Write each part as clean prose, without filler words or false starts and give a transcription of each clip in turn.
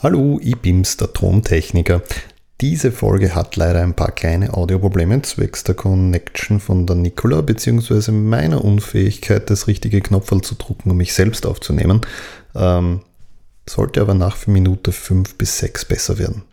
Hallo, ich bin's, der Tontechniker. Diese Folge hat leider ein paar kleine Audioprobleme zwecks der Connection von der Nicola bzw. meiner Unfähigkeit, das richtige Knopferl zu drucken, um mich selbst aufzunehmen. Sollte aber nach Minute 5 bis 6 besser werden.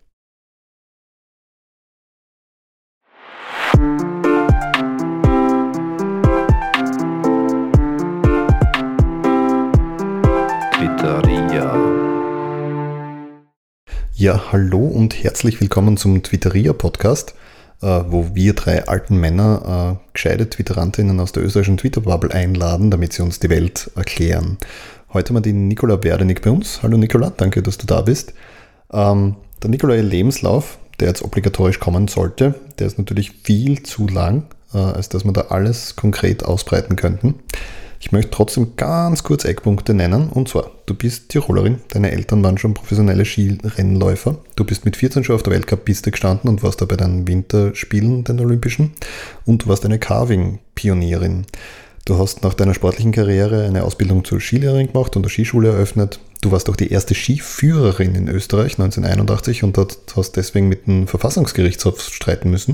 Ja, hallo und herzlich willkommen zum Twitteria-Podcast, wo wir drei alten Männer gescheite Twitterantinnen aus der österreichischen Twitter-Bubble einladen, damit sie uns die Welt erklären. Heute haben wir die Nicola Berdenig bei uns. Hallo Nicola, danke, dass du da bist. Der Nicola, ihr Lebenslauf, der jetzt obligatorisch kommen sollte, der ist natürlich viel zu lang, als dass wir da alles konkret ausbreiten könnten. Ich möchte trotzdem ganz kurz Eckpunkte nennen, und zwar, du bist Tirolerin, deine Eltern waren schon professionelle Skirennläufer, du bist mit 14 schon auf der Weltcup-Piste gestanden und warst da bei den Winterspielen, den Olympischen, und du warst eine Carving-Pionierin. Du hast nach deiner sportlichen Karriere eine Ausbildung zur Skilehrerin gemacht und eine Skischule eröffnet. Du warst auch die erste Skiführerin in Österreich 1981 und hast deswegen mit dem Verfassungsgerichtshof streiten müssen.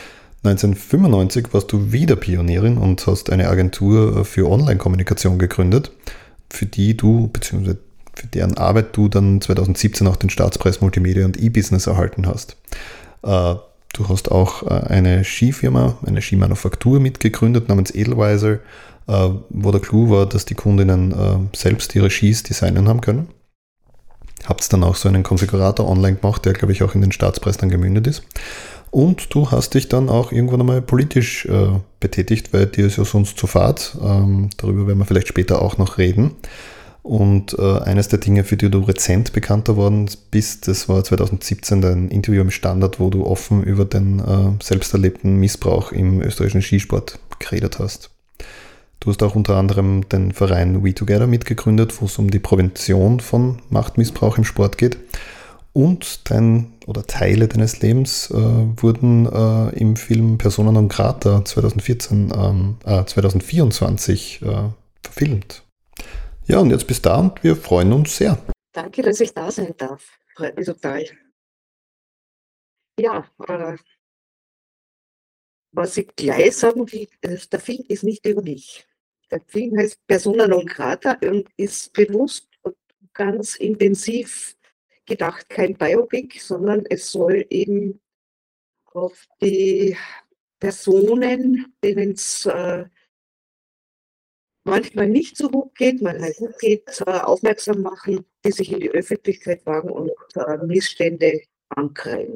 1995 warst du wieder Pionierin und hast eine Agentur für Online-Kommunikation gegründet, für die du, beziehungsweise für deren Arbeit du dann 2017 auch den Staatspreis Multimedia und E-Business erhalten hast. Du hast auch eine Skifirma, eine Skimanufaktur mitgegründet namens Edelweiser, wo der Clou war, dass die Kundinnen selbst ihre Skis designen haben können. Habt dann auch so einen Konfigurator online gemacht, der, glaube ich, auch in den Staatspreis dann gemündet ist. Und du hast dich dann auch irgendwann einmal politisch betätigt, weil dir ist ja sonst zu fad. Darüber werden wir vielleicht später auch noch reden. Und eines der Dinge, für die du rezent bekannter worden bist, das war 2017 dein Interview im Standard, wo du offen über den selbst erlebten Missbrauch im österreichischen Skisport geredet hast. Du hast auch unter anderem den Verein We Together mitgegründet, wo es um die Prävention von Machtmissbrauch im Sport geht. Und Teile deines Lebens wurden im Film Persona non grata 2024 verfilmt. Ja, und jetzt bist du da und wir freuen uns sehr. Danke, dass ich da sein darf. Freut mich total. Ja, was ich gleich sagen will, der Film ist nicht über mich. Der Film heißt Persona non grata und ist bewusst und ganz intensiv gedacht, kein Biopic, sondern es soll eben auf die Personen, denen es manchmal nicht so gut geht, manchmal gut geht, aufmerksam machen, die sich in die Öffentlichkeit wagen und Missstände ankreiden.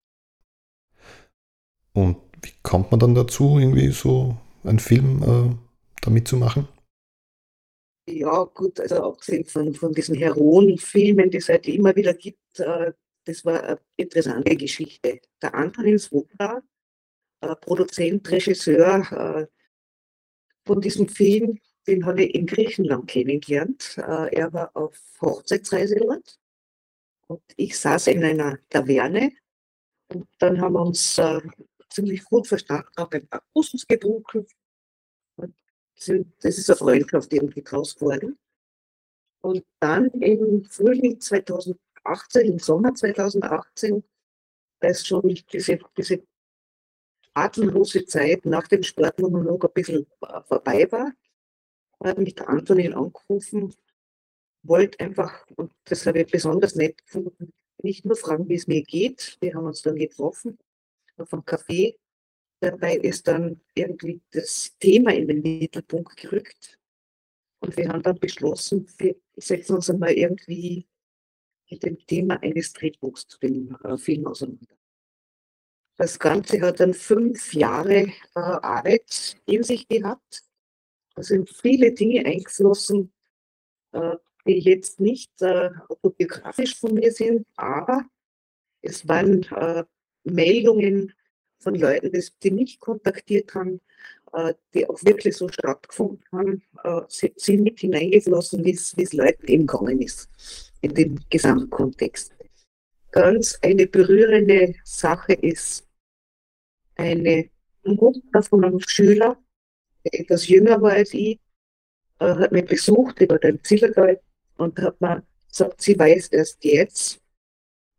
Und wie kommt man dann dazu, irgendwie so einen Film da mitzumachen? Ja, gut, also abgesehen von diesen Heroenfilmen, die es halt immer wieder gibt, das war eine interessante Geschichte. Der Antonin Svoboda, Produzent, Regisseur von diesem Film, den habe ich in Griechenland kennengelernt. Er war auf Hochzeitsreise dort und ich saß in einer Taverne und dann haben wir uns ziemlich gut verstanden, auch ein paar Kusses getrunken. Und das ist eine Freundschaft irgendwie draus geworden. Und dann im Frühling 2018, im Sommer 2018, als schon diese atemlose Zeit nach dem Sportmonolog ein bisschen vorbei war, hat mich der Antonin angerufen, wollte einfach, und das habe ich besonders nett gefunden, nicht nur fragen, wie es mir geht. Wir haben uns dann getroffen auf einem Café. Dabei ist dann irgendwie das Thema in den Mittelpunkt gerückt. Und wir haben dann beschlossen, wir setzen uns einmal irgendwie mit dem Thema eines Drehbuchs zu dem Film auseinander. Das Ganze hat dann 5 Jahre Arbeit in sich gehabt. Da sind viele Dinge eingeflossen, die jetzt nicht autobiografisch von mir sind, aber es waren Meldungen von Leuten, die mich kontaktiert haben, die auch wirklich so stattgefunden haben, sind mit hineingeflossen, wie es Leuten eben gegangen ist, in dem Gesamtkontext. Ganz eine berührende Sache ist eine Mutter von einem Schüler, der etwas jünger war als ich, hat mich besucht über den Zillertal und hat mir gesagt, sie weiß erst jetzt,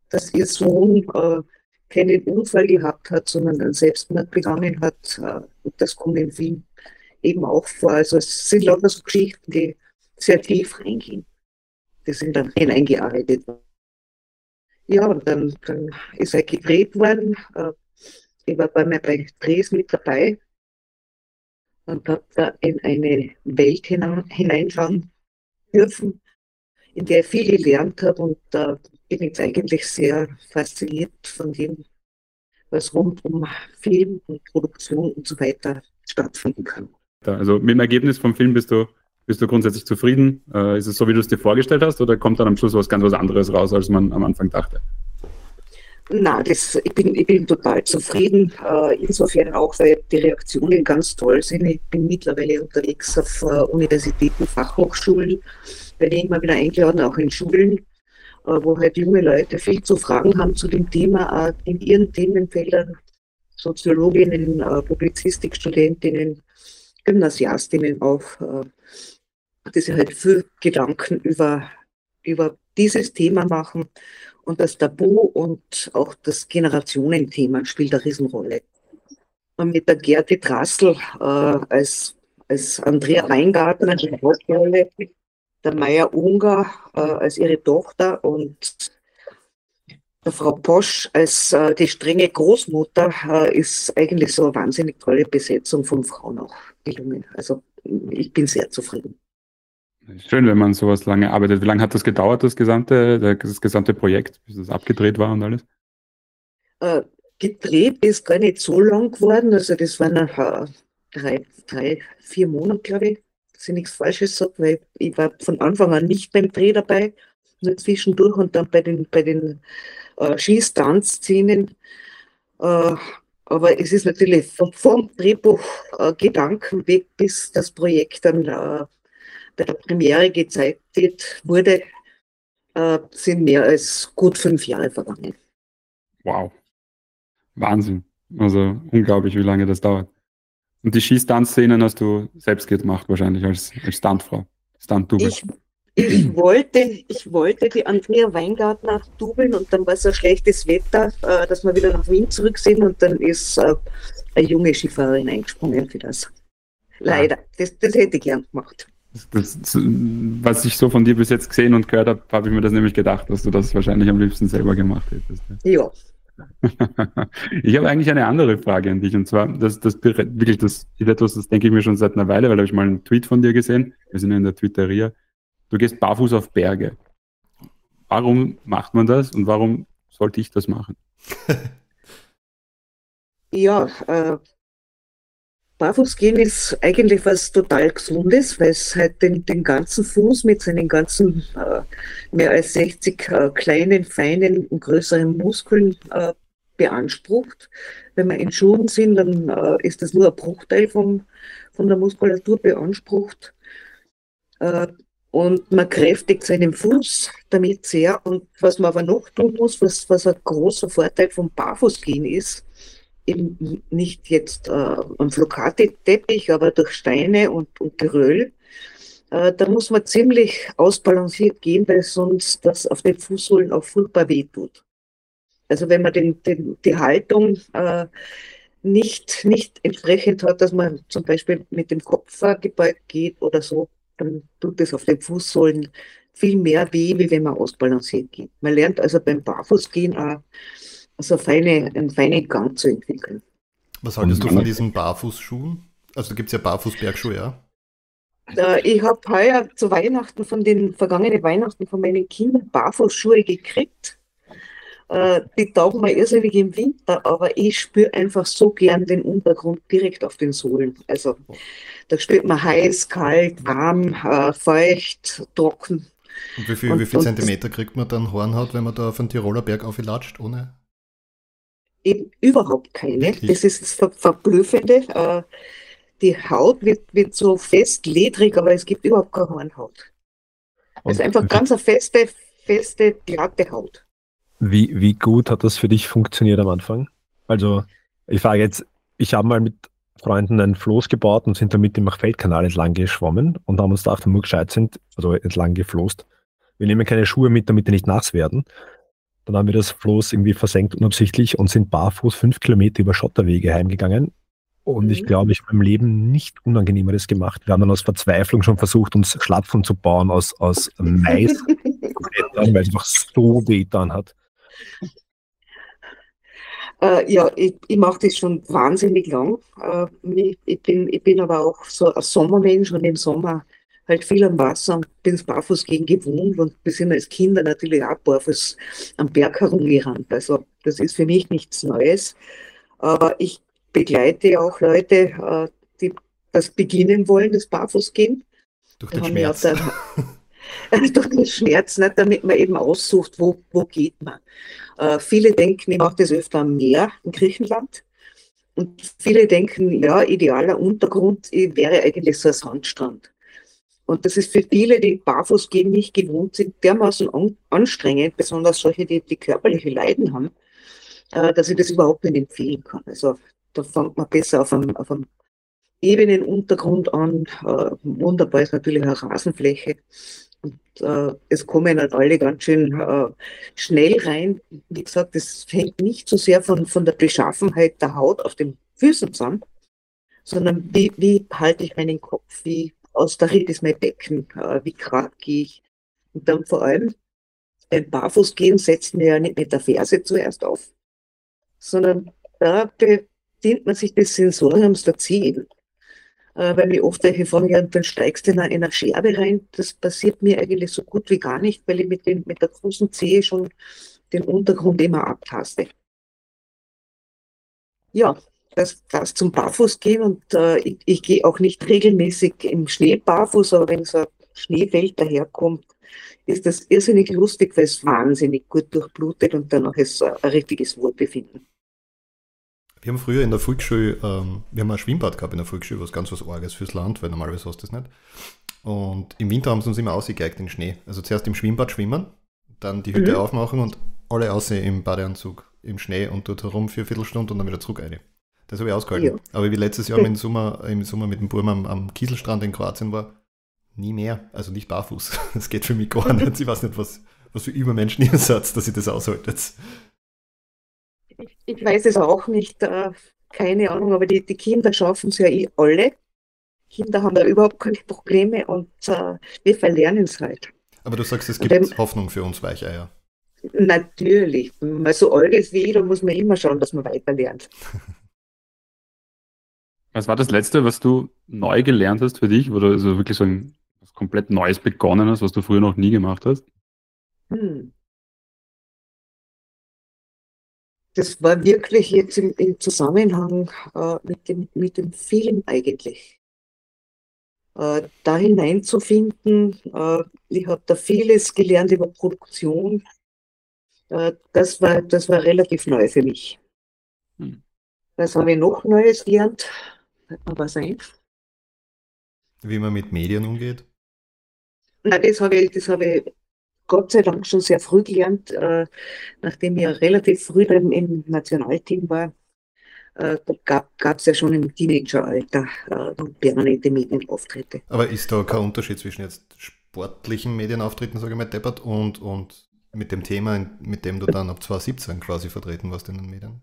dass ihr Sohn keinen Unfall gehabt hat, sondern einen Selbstmord begangen hat. Und das kommt im Film eben auch vor. Also es sind lauter so Geschichten, die sehr tief reingehen. Die sind dann hineingearbeitet. Ja, und dann ist er gedreht worden. Ich war bei Drehs mit dabei und habe da in eine Welt hineinschauen dürfen, in der ich viel gelernt habe, und da bin jetzt eigentlich sehr fasziniert von dem, was rund um Film und Produktion und so weiter stattfinden kann. Also mit dem Ergebnis vom Film bist du grundsätzlich zufrieden? Ist es so, wie du es dir vorgestellt hast, oder kommt dann am Schluss was ganz anderes raus, als man am Anfang dachte? Na, ich bin total zufrieden. Insofern auch, weil die Reaktionen ganz toll sind. Ich bin mittlerweile unterwegs auf Universitäten, Fachhochschulen, werde immer wieder eingeladen, auch in Schulen, wo halt junge Leute viel zu fragen haben zu dem Thema, in ihren Themenfeldern, Soziologinnen, Publizistikstudentinnen, Gymnasiastinnen auch, die sich halt viel Gedanken über dieses Thema machen. Und das Tabu und auch das Generationenthema spielt eine Riesenrolle. Und mit der Gerti Drassl als Andrea Weingartner in der Hauptrolle, der Maya Unger als ihre Tochter und der Frau Posch als die strenge Großmutter ist eigentlich so eine wahnsinnig tolle Besetzung von Frauen auch gelungen. Also ich bin sehr zufrieden. Schön, wenn man sowas lange arbeitet. Wie lange hat das gedauert, das gesamte Projekt, bis das abgedreht war und alles? Gedreht ist gar nicht so lang geworden. Also das waren nach 4 Monate, glaube ich. Dass ich nichts Falsches sage, weil ich war von Anfang an nicht beim Dreh dabei, nur zwischendurch und dann bei den Ski-Stunt-Szenen. Aber es ist natürlich vom Drehbuch Gedanken weg, bis das Projekt dann bei der Premiere gezeigt wurde, sind mehr als gut 5 Jahre vergangen. Wow. Wahnsinn. Also unglaublich, wie lange das dauert. Und die Ski-Stunt-Szenen hast du selbst gemacht, wahrscheinlich als Stuntfrau, Stunt-Double. Ich wollte die Andrea Weingartner dubeln und dann war so schlechtes Wetter, dass wir wieder nach Wien zurück sind, und dann ist eine junge Skifahrerin eingesprungen für das. Leider. Das hätte ich gern gemacht. Was ich so von dir bis jetzt gesehen und gehört habe, habe ich mir das nämlich gedacht, dass du das wahrscheinlich am liebsten selber gemacht hättest. Ja. Ich habe eigentlich eine andere Frage an dich, und zwar, das ist etwas, das denke ich mir schon seit einer Weile, weil da habe ich mal einen Tweet von dir gesehen, wir sind ja in der Twitteria, du gehst barfuß auf Berge. Warum macht man das und warum sollte ich das machen? Ja, Barfußgehen ist eigentlich was total Gesundes, weil es halt den ganzen Fuß mit seinen ganzen mehr als 60 kleinen, feinen und größeren Muskeln beansprucht. Wenn wir in Schuhen sind, dann ist das nur ein Bruchteil von der Muskulatur beansprucht. Und man kräftigt seinen Fuß damit sehr. Und was man aber noch tun muss, was ein großer Vorteil vom Barfußgehen ist, eben nicht jetzt am Flocati-Teppich, aber durch Steine und Geröll. Da muss man ziemlich ausbalanciert gehen, weil sonst das auf den Fußsohlen auch furchtbar wehtut. Also wenn man die Haltung nicht entsprechend hat, dass man zum Beispiel mit dem Kopf gebeugt geht oder so, dann tut es auf den Fußsohlen viel mehr weh, wie wenn man ausbalanciert geht. Man lernt also beim Barfußgehen auch also einen feinen Gang zu entwickeln. Was haltest du von diesen Barfußschuhen? Also da gibt es ja Barfußbergschuhe, ja? Ich habe heuer zu Weihnachten vergangenen Weihnachten von meinen Kindern Barfußschuhe gekriegt. Die taugen mir irrsinnig im Winter, aber ich spüre einfach so gern den Untergrund direkt auf den Sohlen. Also da spürt man heiß, kalt, warm, feucht, trocken. Und wie viel Zentimeter kriegt man dann Hornhaut, wenn man da auf einen Tiroler Berg auflatscht, ohne? Eben überhaupt keine. Wirklich? Das ist das Verblüffende. Die Haut wird so fest, ledrig, aber es gibt überhaupt keine Hornhaut. Also einfach ganz eine feste, glatte Haut. Wie gut hat das für dich funktioniert am Anfang? Also ich frage jetzt, ich habe mal mit Freunden ein Floß gebaut und sind damit im Machfeldkanal entlang geschwommen und haben uns gedacht, wenn wir gescheit sind, also entlang gefloßt, wir nehmen keine Schuhe mit, damit die nicht nass werden. Dann haben wir das Floß irgendwie versenkt unabsichtlich und sind barfuß 5 Kilometer über Schotterwege heimgegangen. Und ich glaube, ich habe im Leben nicht Unangenehmeres gemacht. Wir haben dann aus Verzweiflung schon versucht, uns Schlapfen zu bauen aus Mais, weil es einfach so weh getan hat. Ja, ich mache das schon wahnsinnig lang. Ich bin aber auch so ein Sommermensch und im Sommer halt viel am Wasser und bin barfuß gegen gewohnt und wir sind als Kinder natürlich auch barfuß am Berg herumgerannt. Also das ist für mich nichts Neues. Aber ich begleite auch Leute, die das beginnen wollen, das Barfußgehen. Durch Da den haben wir Schmerz. durch den Schmerz, nicht, damit man eben aussucht, wo geht man. Viele denken, ich mache das öfter am Meer in Griechenland. Und viele denken, ja, idealer Untergrund wäre eigentlich so ein Sandstrand. Und das ist für viele, die barfuß gehen, nicht gewohnt sind, dermaßen anstrengend, besonders solche, die körperliche Leiden haben, dass ich das überhaupt nicht empfehlen kann. Also da fängt man besser auf einem ebenen Untergrund an. Wunderbar ist natürlich eine Rasenfläche. Und es kommen halt alle ganz schön schnell rein. Wie gesagt, das hängt nicht so sehr von der Beschaffenheit der Haut auf den Füßen zusammen, sondern wie halte ich meinen Kopf, wie austariert ist mein Becken, wie gerade gehe ich. Und dann vor allem beim Barfußgehen setzen wir ja nicht mit der Ferse zuerst auf, sondern da bedient man sich des Sensoriums der Zehen. Weil mir oft welche fragen, ja, dann steigst du in eine Scherbe rein. Das passiert mir eigentlich so gut wie gar nicht, weil ich mit der großen Zehe schon den Untergrund immer abtaste. Ja, das zum Barfußgehen und ich gehe auch nicht regelmäßig im Schnee barfuß, aber wenn so ein Schneefeld daherkommt, ist das irrsinnig lustig, weil es wahnsinnig gut durchblutet und danach ist ein richtiges Wohlbefinden. Wir haben früher in der Volksschule, wir haben ein Schwimmbad gehabt in der Volksschule, was ganz was Arges fürs Land, weil normalerweise hast du das nicht. Und im Winter haben sie uns immer ausgegeigt in den Schnee. Also zuerst im Schwimmbad schwimmen, dann die Hütte aufmachen und alle aussehen im Badeanzug im Schnee und dort herum für eine Viertelstunde und dann wieder zurück rein. Das habe ich ausgehalten. Ja. Aber wie letztes Jahr im Sommer mit dem Burm am Kieselstrand in Kroatien war, nie mehr, also nicht barfuß. Das geht für mich gar nicht. Ich weiß nicht, was für Übermenschen ihr seid, dass ihr das aushaltet. Ich weiß es auch nicht, keine Ahnung, aber die Kinder schaffen es ja alle. Kinder haben da überhaupt keine Probleme und wir verlernen es halt. Aber du sagst, es gibt Hoffnung für uns Weicheier. Natürlich. Wenn man so alt ist wie ich, da muss man immer schauen, dass man weiter lernt. Was war das Letzte, was du neu gelernt hast für dich, wo du also wirklich so was komplett Neues begonnen hast, was du früher noch nie gemacht hast? Das war wirklich jetzt im Zusammenhang mit dem Film eigentlich. Da hineinzufinden, ich habe da vieles gelernt über Produktion. Das war relativ neu für mich. Was habe ich noch Neues gelernt? Fällt mir was ein? Wie man mit Medien umgeht? Nein, das habe ich Gott sei Dank schon sehr früh gelernt, nachdem ich ja relativ früh im Nationalteam war. Da gab es ja schon im Teenageralter permanente Medienauftritte. Aber ist da kein Unterschied zwischen jetzt sportlichen Medienauftritten, sage ich mal, deppert, und mit dem Thema, mit dem du dann ab 2017 quasi vertreten warst in den Medien?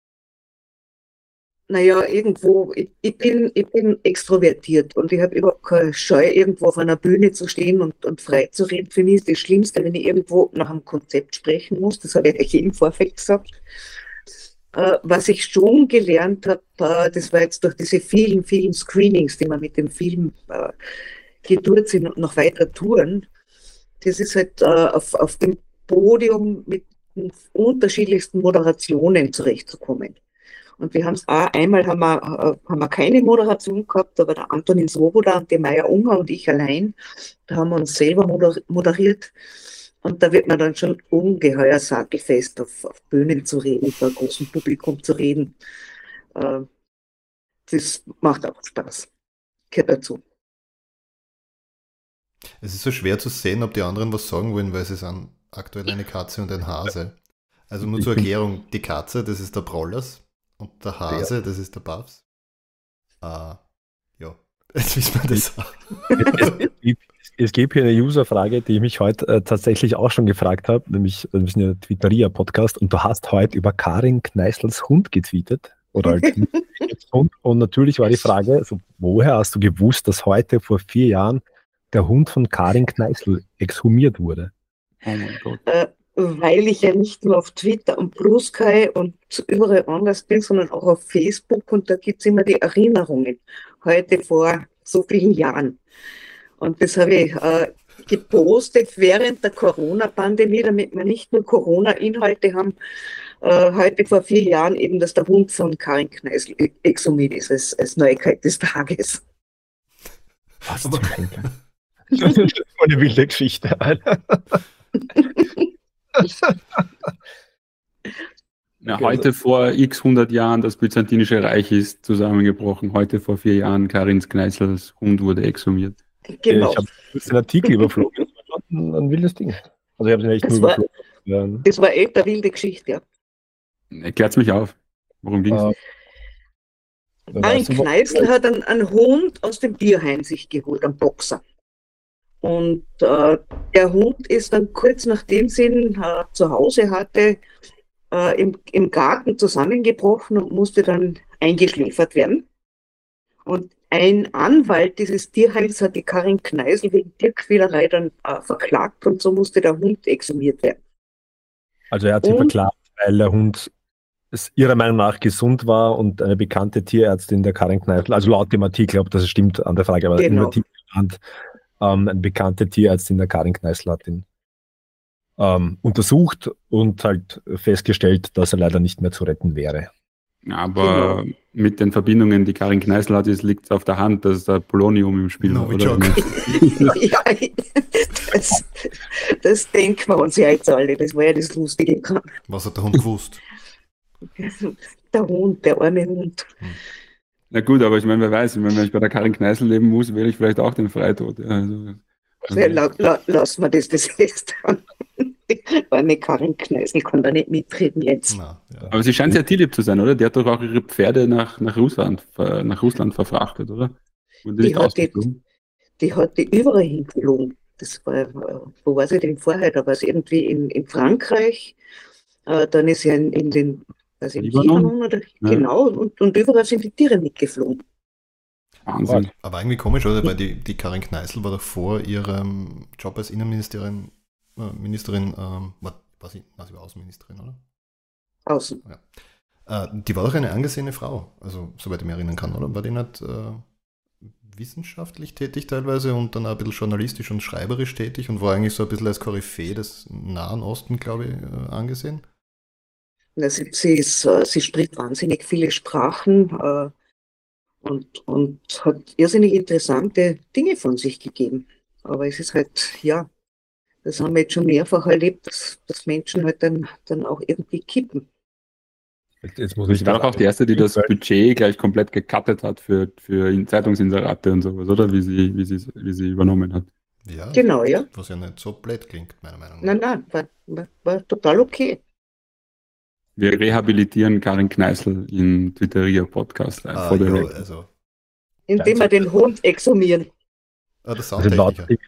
Naja, irgendwo, ich bin extrovertiert und ich habe überhaupt keine Scheu, irgendwo auf einer Bühne zu stehen und frei zu reden. Für mich ist das Schlimmste, wenn ich irgendwo nach einem Konzept sprechen muss. Das habe ich euch im Vorfeld gesagt. Was ich schon gelernt habe, das war jetzt durch diese vielen, vielen Screenings, die man mit dem Film getourt sind und noch weiter touren. Das ist halt auf dem Podium mit den unterschiedlichsten Moderationen zurechtzukommen. Und wir haben es einmal haben wir keine Moderation gehabt, aber der Antonin Svoboda und die Maya Unger und ich allein, da haben wir uns selber moderiert. Und da wird man dann schon ungeheuer sattelfest auf Bühnen zu reden, vor großem Publikum zu reden. Das macht auch Spaß. Gehört dazu. Es ist so schwer zu sehen, ob die anderen was sagen wollen, weil sie sind aktuell eine Katze und ein Hase. Also nur zur Erklärung, die Katze, das ist der Brollers. Und der Hase, das ist der Babs. Ja, jetzt wissen wir das auch. Es Es gibt hier eine Userfrage, die ich mich heute tatsächlich auch schon gefragt habe, nämlich wir sind ja Twitteria-Podcast und du hast heute über Karin Kneißls Hund getweetet. Oder halt Hund. Und natürlich war die Frage, so, woher hast du gewusst, dass heute vor 4 Jahren der Hund von Karin Kneißl exhumiert wurde? Oh mein Gott. Weil ich ja nicht nur auf Twitter und Blue Sky und überall anders bin, sondern auch auf Facebook und da gibt es immer die Erinnerungen. Heute vor so vielen Jahren. Und das habe ich gepostet während der Corona-Pandemie, damit wir nicht nur Corona-Inhalte haben. Heute vor 4 Jahren eben, dass der Hund von Karin Kneißl exhumiert ist, als Neuigkeit des Tages. Was aber das ist eine wilde Geschichte, Alter. Ja, heute vor x 100 Jahren das Byzantinische Reich ist zusammengebrochen. Heute vor 4 Jahren Karin Kneißls Hund wurde exhumiert. Genau. Ich habe den Artikel überflogen. Das war ein wildes Ding. Also ich habe es nicht nur überflogen. Das war echt eine wilde Geschichte, ja. Erklärt's mich auf. Worum ging's? Karin Kneißl hat einen Hund aus dem Tierheim sich geholt, einen Boxer. Und der Hund ist dann kurz nachdem sie ihn zu Hause hatte, im Garten zusammengebrochen und musste dann eingeschläfert werden. Und ein Anwalt dieses Tierheims hat die Karin Kneißl wegen Tierquälerei dann verklagt und so musste der Hund exhumiert werden. Also er hat sie verklagt, weil der Hund ihrer Meinung nach gesund war und eine bekannte Tierärztin der Karin Kneißl, also laut dem Artikel, ob das stimmt, an der Frage, aber genau. Im Artikel stand, eine bekannte Tierärztin der Karin Kneißl hat ihn untersucht und halt festgestellt, dass er leider nicht mehr zu retten wäre. Aber mit den Verbindungen, die Karin Kneißl hat, liegt es auf der Hand, dass da Polonium im Spiel war. Ja, das denken wir uns ja jetzt alle. Das war ja das Lustige dran. Was hat der Hund gewusst? Der Hund, der arme Hund. Na gut, aber ich meine, wer weiß, wenn ich bei der Karin Kneißl leben muss, wähle ich vielleicht auch den Freitod. Also lassen wir das fest. Eine Karin Kneißl kann da nicht mitreden jetzt. Na, ja. Aber sie scheint sehr tierlieb zu sein, oder? Die hat doch auch ihre Pferde nach Russland verfrachtet, oder? Die hat die überall hingeflogen. Das war, wo war sie denn vorher? Da war sie irgendwie in Frankreich. Dann ist sie in den Libanon oder genau, und überall sind die Tiere mitgeflogen. Wahnsinn. Aber irgendwie komisch, oder? Weil die Karin Kneißl war doch vor ihrem Job als Innenministerin, sie war Außenministerin, oder? Außen. Ja. Die war doch eine angesehene Frau, also soweit ich mich erinnern kann, oder? War die nicht wissenschaftlich tätig teilweise und dann auch ein bisschen journalistisch und schreiberisch tätig und war eigentlich so ein bisschen als Koryphäe des Nahen Osten, glaube ich, angesehen? Ja, sie spricht wahnsinnig viele Sprachen und hat irrsinnig interessante Dinge von sich gegeben. Aber es ist halt, ja, das haben wir jetzt schon mehrfach erlebt, dass Menschen halt dann auch irgendwie kippen. Jetzt muss ich war doch auch die erste, die das Budget gleich komplett gecuttet hat für Zeitungsinserate und sowas, oder? Wie sie übernommen hat. Ja, genau, ja. Was ja nicht so blöd klingt, meiner Meinung nach. Nein, war total okay. Wir rehabilitieren Karin Kneißl im Twitteria-Podcast. Indem wir den Hund exhumieren. Das Soundtechniker.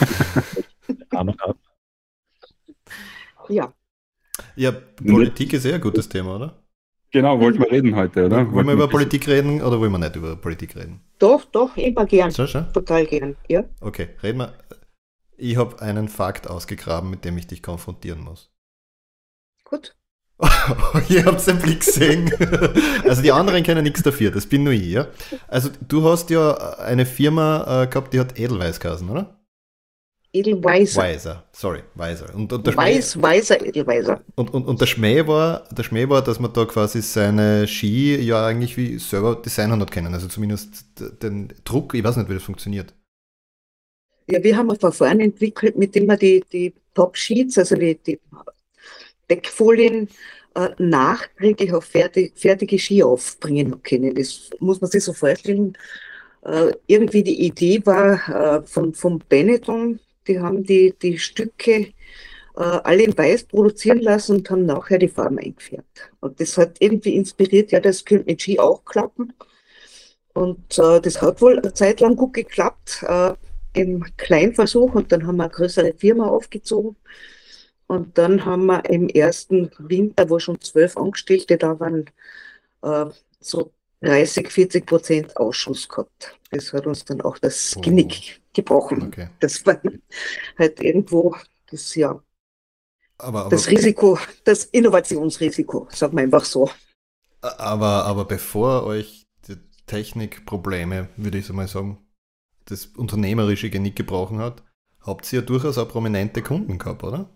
Ja. Ja, Politik ist ja ein gutes Thema, oder? Genau, wollten wir reden heute, oder? Wollen wir über Politik reden oder wollen wir nicht über Politik reden? Doch, immer gern. So. Total gern, ja. Okay, reden wir. Ich habe einen Fakt ausgegraben, mit dem ich dich konfrontieren muss. Gut. Ihr habt den Blick gesehen. Also die anderen können nichts dafür, das bin nur ich, ja? Also du hast ja eine Firma gehabt, die hat Edelweiss geheißen, oder? Edelweiser. Weiser. Und der Weiser Edelweiser. Und der Schmäh war, dass man da quasi seine Ski ja eigentlich wie selber designen hat können. Also zumindest den Druck, ich weiß nicht, wie das funktioniert. Ja, wir haben ein Verfahren entwickelt, mit dem wir die Top-Sheets, also die Deckfolien, nachträglich auf fertige Ski aufbringen können. Das muss man sich so vorstellen. Irgendwie die Idee war vom Benetton, die haben die Stücke alle in Weiß produzieren lassen und haben nachher die Farben eingefärbt. Und das hat irgendwie inspiriert, ja, das könnte mit Ski auch klappen. Und das hat wohl eine Zeit lang gut geklappt, im Kleinversuch und dann haben wir eine größere Firma aufgezogen. Und dann haben wir im ersten Winter, wo schon 12 Angestellte da waren, so 30-40% Ausschuss gehabt. Das hat uns dann auch das Genick gebrochen. Okay. Das war halt irgendwo das, ja, Aber, das Risiko, das Innovationsrisiko, sagen wir einfach so. aber bevor euch die Technikprobleme, würde ich so mal sagen, das unternehmerische Genick gebrochen hat, habt ihr ja durchaus auch prominente Kunden gehabt, oder?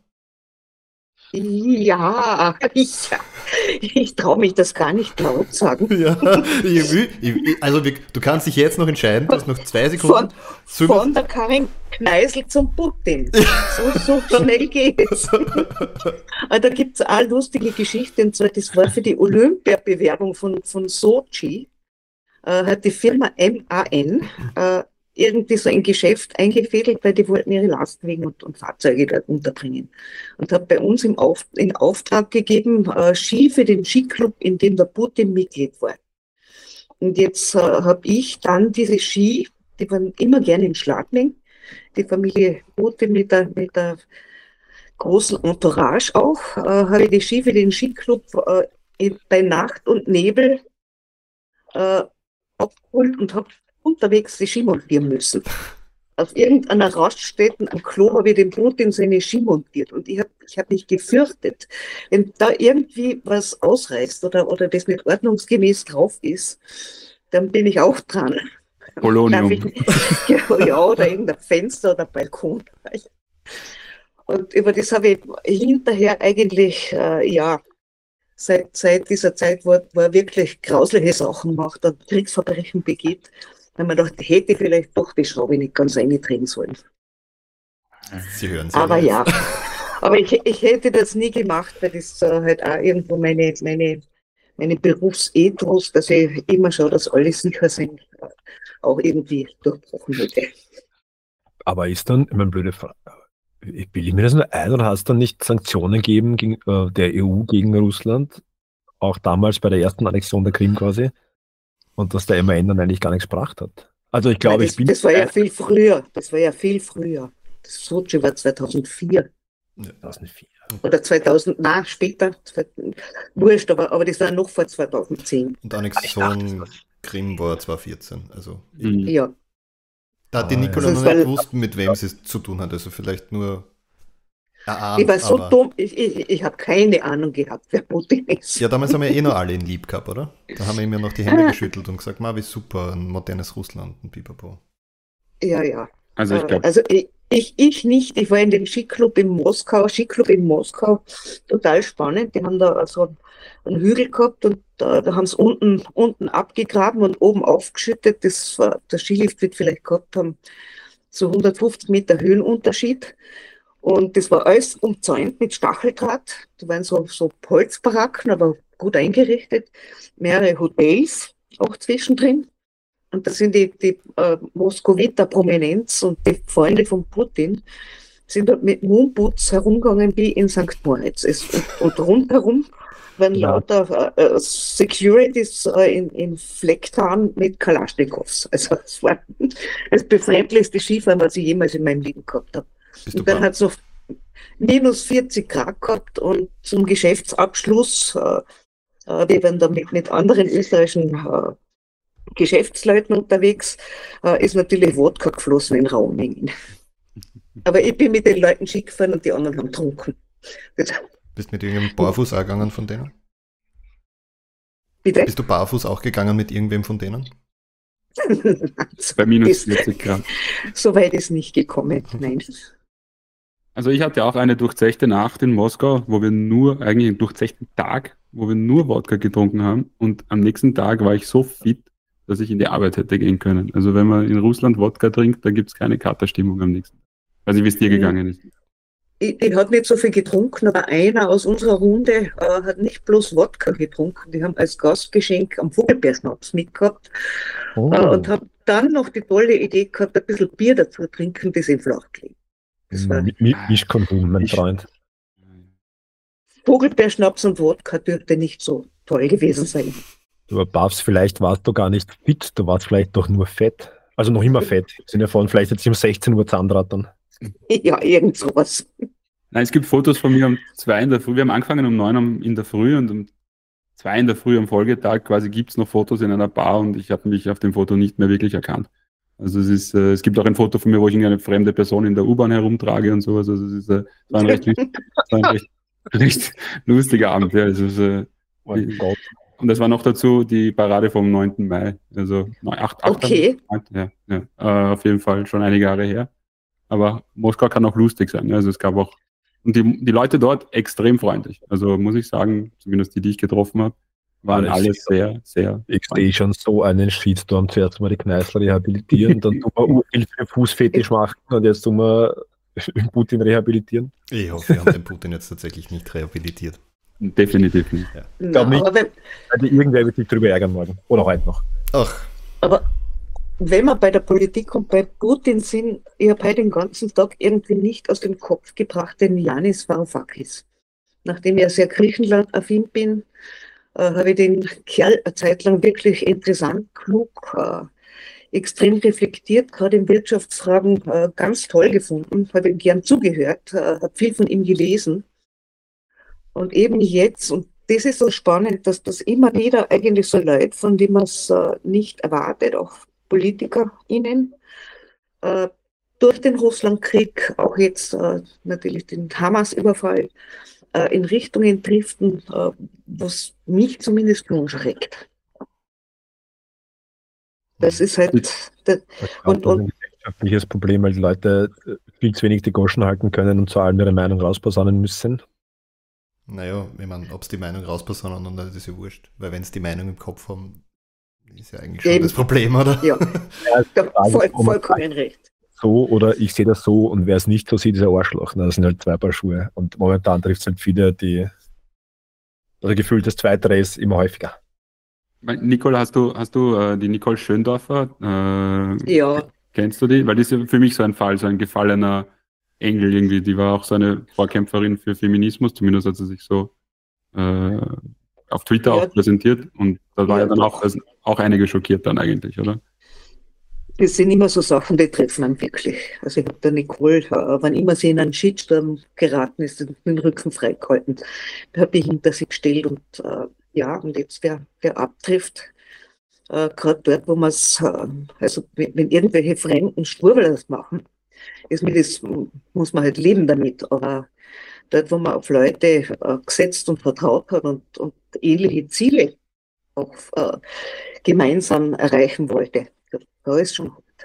Ja, ich traue mich das gar nicht laut sagen. Ja, also du kannst dich jetzt noch entscheiden, du hast noch 2 Sekunden. Von der Karin Kneißl zum Putin. So schnell geht's. Aber da gibt es auch lustige Geschichten. Und zwar, das war für die Olympiabewerbung von Sochi, hat die Firma MAN irgendwie so ein Geschäft eingefädelt, weil die wollten ihre Lastwagen und Fahrzeuge dort unterbringen. Und hat bei uns in Auftrag gegeben, Ski für den Skiclub, in dem der Putin Mitglied war. Und jetzt habe ich dann diese Ski, die waren immer gerne in Schladming, die Familie Putin mit der großen Entourage auch, habe ich die Ski für den Skiclub bei Nacht und Nebel abgeholt und habe unterwegs die Ski montieren müssen. Auf irgendeiner Raststätte am Klo habe ich dem Putin seine Ski montiert. Und ich hab mich gefürchtet, wenn da irgendwie was ausreißt oder das nicht ordnungsgemäß drauf ist, dann bin ich auch dran. Polonium. Ja, oder irgendein Fenster oder Balkon. Und über das habe ich hinterher eigentlich, seit dieser Zeit, wo er wirklich grausliche Sachen macht und Kriegsverbrechen begeht, weil man dachte, hätte vielleicht doch die Schraube nicht ganz eindrehen sollen. Sie hören es aber ja. Aber ich hätte das nie gemacht, weil das halt auch irgendwo meine Berufsethos, dass ich immer schaue, dass alle sicher sind, auch irgendwie durchbrochen hätte. Aber ist dann, ich meine, blöde Frage, bilde ich mir das nur ein, oder hast du dann nicht Sanktionen gegeben gegen, der EU gegen Russland, auch damals bei der ersten Annexion der Krim quasi? Und dass der MAN dann eigentlich gar nichts gebracht hat. Also ich glaube, das war ja viel früher. Das Sochi war 2004. 2004. Oder 2000, nein, später. Wurscht, aber das war noch vor 2010. Und Annexion Krim war 2014. Also ja. Da hat die Nicola noch nicht gewusst, mit wem sie es zu tun hat. Also vielleicht nur erahnt. Ich war so dumm, ich habe keine Ahnung gehabt, wer Putin ist. Ja, damals haben wir noch alle ihn lieb gehabt, oder? Da haben wir ihm ja noch die Hände geschüttelt und gesagt, wie super, ein modernes Russland, ein Pipapo. Ja. Also ich glaube... Also ich nicht, ich war in dem Skiclub in Moskau, total spannend. Die haben da so einen Hügel gehabt und da haben sie unten abgegraben und oben aufgeschüttet. Das war, der Skilift wird vielleicht gehabt haben, so 150 Meter Höhenunterschied. Und das war alles umzäunt mit Stacheldraht. Da waren so Holzbaracken, aber gut eingerichtet. Mehrere Hotels auch zwischendrin. Und das sind die Moskowiter Prominenz und die Freunde von Putin sind dort mit Moonboots herumgegangen wie in St. Moritz. Und rundherum waren lauter Securities in Flecktarn mit Kalaschnikows. Also es war das befremdlichste Skifahren, was ich jemals in meinem Leben gehabt habe. Und dann hat es noch minus 40 Grad gehabt und zum Geschäftsabschluss, wir waren da mit anderen österreichischen Geschäftsleuten unterwegs, ist natürlich Wodka geflossen in Raummengen. Aber ich bin mit den Leuten Ski gefahren und die anderen haben getrunken. Bist mit irgendeinem Barfuß auch gegangen von denen? Bitte? Bist du barfuß auch gegangen mit irgendwem von denen? Bei minus 40 Grad. So weit ist nicht gekommen, nein. Also ich hatte auch eine durchzechte Nacht in Moskau, wo wir eigentlich einen durchzechten Tag, wo wir nur Wodka getrunken haben, und am nächsten Tag war ich so fit, dass ich in die Arbeit hätte gehen können. Also wenn man in Russland Wodka trinkt, dann gibt es keine Katerstimmung am nächsten Tag. Weiß nicht, wie es dir gegangen ist. Ich habe nicht so viel getrunken, aber einer aus unserer Runde hat nicht bloß Wodka getrunken, die haben als Gastgeschenk am Vogelbeerschnaps mitgehabt und haben dann noch die tolle Idee gehabt, ein bisschen Bier dazu trinken, das in Flach gelegt. Mischkonsum, mein Freund. Vogelbeerschnaps und Wodka dürfte nicht so toll gewesen sein. Aber Babs, vielleicht warst du gar nicht fit, du warst vielleicht doch nur fett. Also noch immer fett. Sind ja vorhin vielleicht jetzt um 16 Uhr Zahndrahtern. Ja, irgend sowas. Nein, es gibt Fotos von mir um 2 in der Früh. Wir haben angefangen um 9 in der Früh und um 2 in der Früh am Folgetag quasi gibt es noch Fotos in einer Bar und ich habe mich auf dem Foto nicht mehr wirklich erkannt. Also es gibt auch ein Foto von mir, wo ich eine fremde Person in der U-Bahn herumtrage und sowas. Also es war ein recht lustiger Abend. Ja. Oh Gott. Und es war noch dazu die Parade vom 9. Mai. Also 8. Okay. Ja. Auf jeden Fall schon einige Jahre her. Aber Moskau kann auch lustig sein. Also es gab auch, und die Leute dort extrem freundlich. Also muss ich sagen, zumindest die ich getroffen habe, waren alles sehr, sehr. Ich sehe schon so einen Shitstorm. Zuerst mal die Kneißler rehabilitieren, dann tun wir urviel für Fußfetisch machen und jetzt tun wir Putin rehabilitieren. Ich hoffe, wir haben den Putin jetzt tatsächlich nicht rehabilitiert. Definitiv nicht. Ja. Ich glaube nicht, weil irgendwer wird sich darüber ärgern morgen. Oder heute noch. Ach. Aber wenn wir bei der Politik und bei Putin sind, ich habe heute den ganzen Tag irgendwie nicht aus dem Kopf gebracht, den Yanis Varoufakis. Nachdem ich ja sehr Griechenland-affin bin, habe ich den Kerl eine Zeit lang wirklich interessant, klug, extrem reflektiert, gerade in Wirtschaftsfragen ganz toll gefunden, habe ihm gern zugehört, habe viel von ihm gelesen. Und eben jetzt, und das ist so spannend, dass das immer wieder eigentlich so Leute, von denen man es nicht erwartet, auch PolitikerInnen, durch den Russlandkrieg, auch jetzt natürlich den Hamas-Überfall, in Richtungen driften, was mich zumindest schon schreckt. Das ist halt... Das ist ein gesellschaftliches Problem, weil die Leute viel zu wenig die Goschen halten können und zu allem ihre Meinung rausposaunen müssen. Naja, ich meine, ob es die Meinung rausposaunen oder nicht, ist ja wurscht. Weil wenn es die Meinung im Kopf haben, ist ja eigentlich schon das Problem, oder? Ja, vollkommen recht. So oder ich sehe das so und wer es nicht so sieht, ist ein Arschloch. Das sind halt zwei Paar Schuhe. Und momentan trifft es halt viele, die oder gefühlt das Zweite ist immer häufiger. Nicole, hast du die Nicole Schöndorfer? Ja. Kennst du die? Weil die ist ja für mich so ein Fall, so ein gefallener Engel irgendwie. Die war auch so eine Vorkämpferin für Feminismus, zumindest hat sie sich so auf Twitter auch präsentiert. Und da war ja dann auch einige schockiert dann eigentlich, oder? Das sind immer so Sachen, die treffen einen wirklich. Also ich habe der Nicole, wann immer sie in einen Shitstorm geraten ist, den Rücken freigehalten, habe ich hinter sie gestellt und und jetzt wer abtrifft, gerade dort, wo man es, also wenn irgendwelche fremden Schwurbler das machen, muss man halt leben damit, aber dort, wo man auf Leute gesetzt und vertraut hat und ähnliche Ziele auch gemeinsam erreichen wollte, da ist schon gut.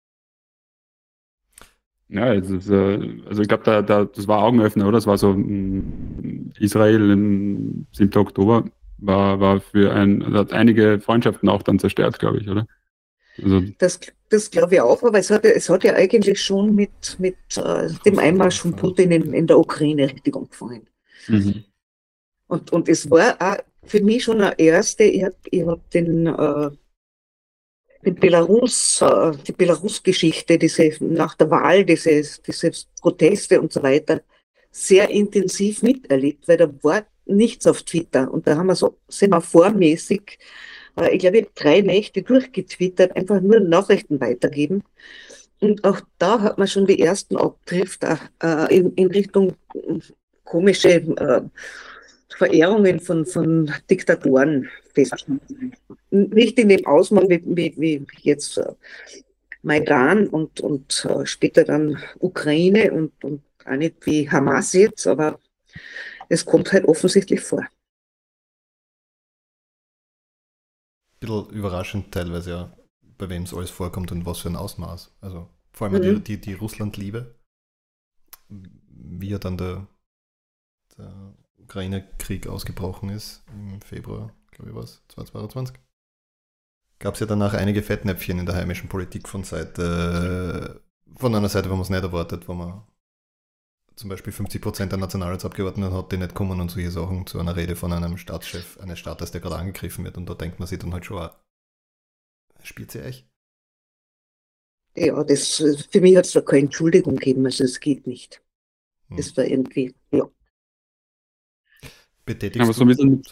Ja, also ich glaube, das war Augenöffner, oder? Das war so Israel im 7. Oktober war hat einige Freundschaften auch dann zerstört, glaube ich, oder? Also, das glaube ich auch, aber es hat ja eigentlich schon mit dem Einmarsch von Putin in der Ukraine richtig angefangen. Mhm. Und es war auch für mich schon eine erste, ich hab die Belarus-Geschichte, nach der Wahl, diese Proteste und so weiter, sehr intensiv miterlebt, weil da war nichts auf Twitter. Und da haben wir so semaphormäßig, ich glaube, ich habe 3 Nächte durchgetwittert, einfach nur Nachrichten weitergeben. Und auch da hat man schon die ersten Abdrifte in Richtung komische Verehrungen von Diktatoren festgestellt. Nicht in dem Ausmaß wie jetzt Maidan und später dann Ukraine und auch nicht wie Hamas jetzt, aber es kommt halt offensichtlich vor. Ein bisschen überraschend teilweise, ja, bei wem es alles vorkommt und was für ein Ausmaß. Also vor allem die Russland-Liebe, wie ja dann der Ukraine-Krieg ausgebrochen ist im Februar, glaube ich, war es 2022. Gab es ja danach einige Fettnäpfchen in der heimischen Politik von einer Seite, wo man es nicht erwartet, wo man zum Beispiel 50% der Nationalratsabgeordneten hat, die nicht kommen und solche Sachen zu einer Rede von einem Staatschef eines Staates, der gerade angegriffen wird. Und da denkt man sich dann halt schon, spielt sie euch? Ja, für mich hat es da keine Entschuldigung gegeben, also es geht nicht. Das war irgendwie, ja. Betätigst du, sorry.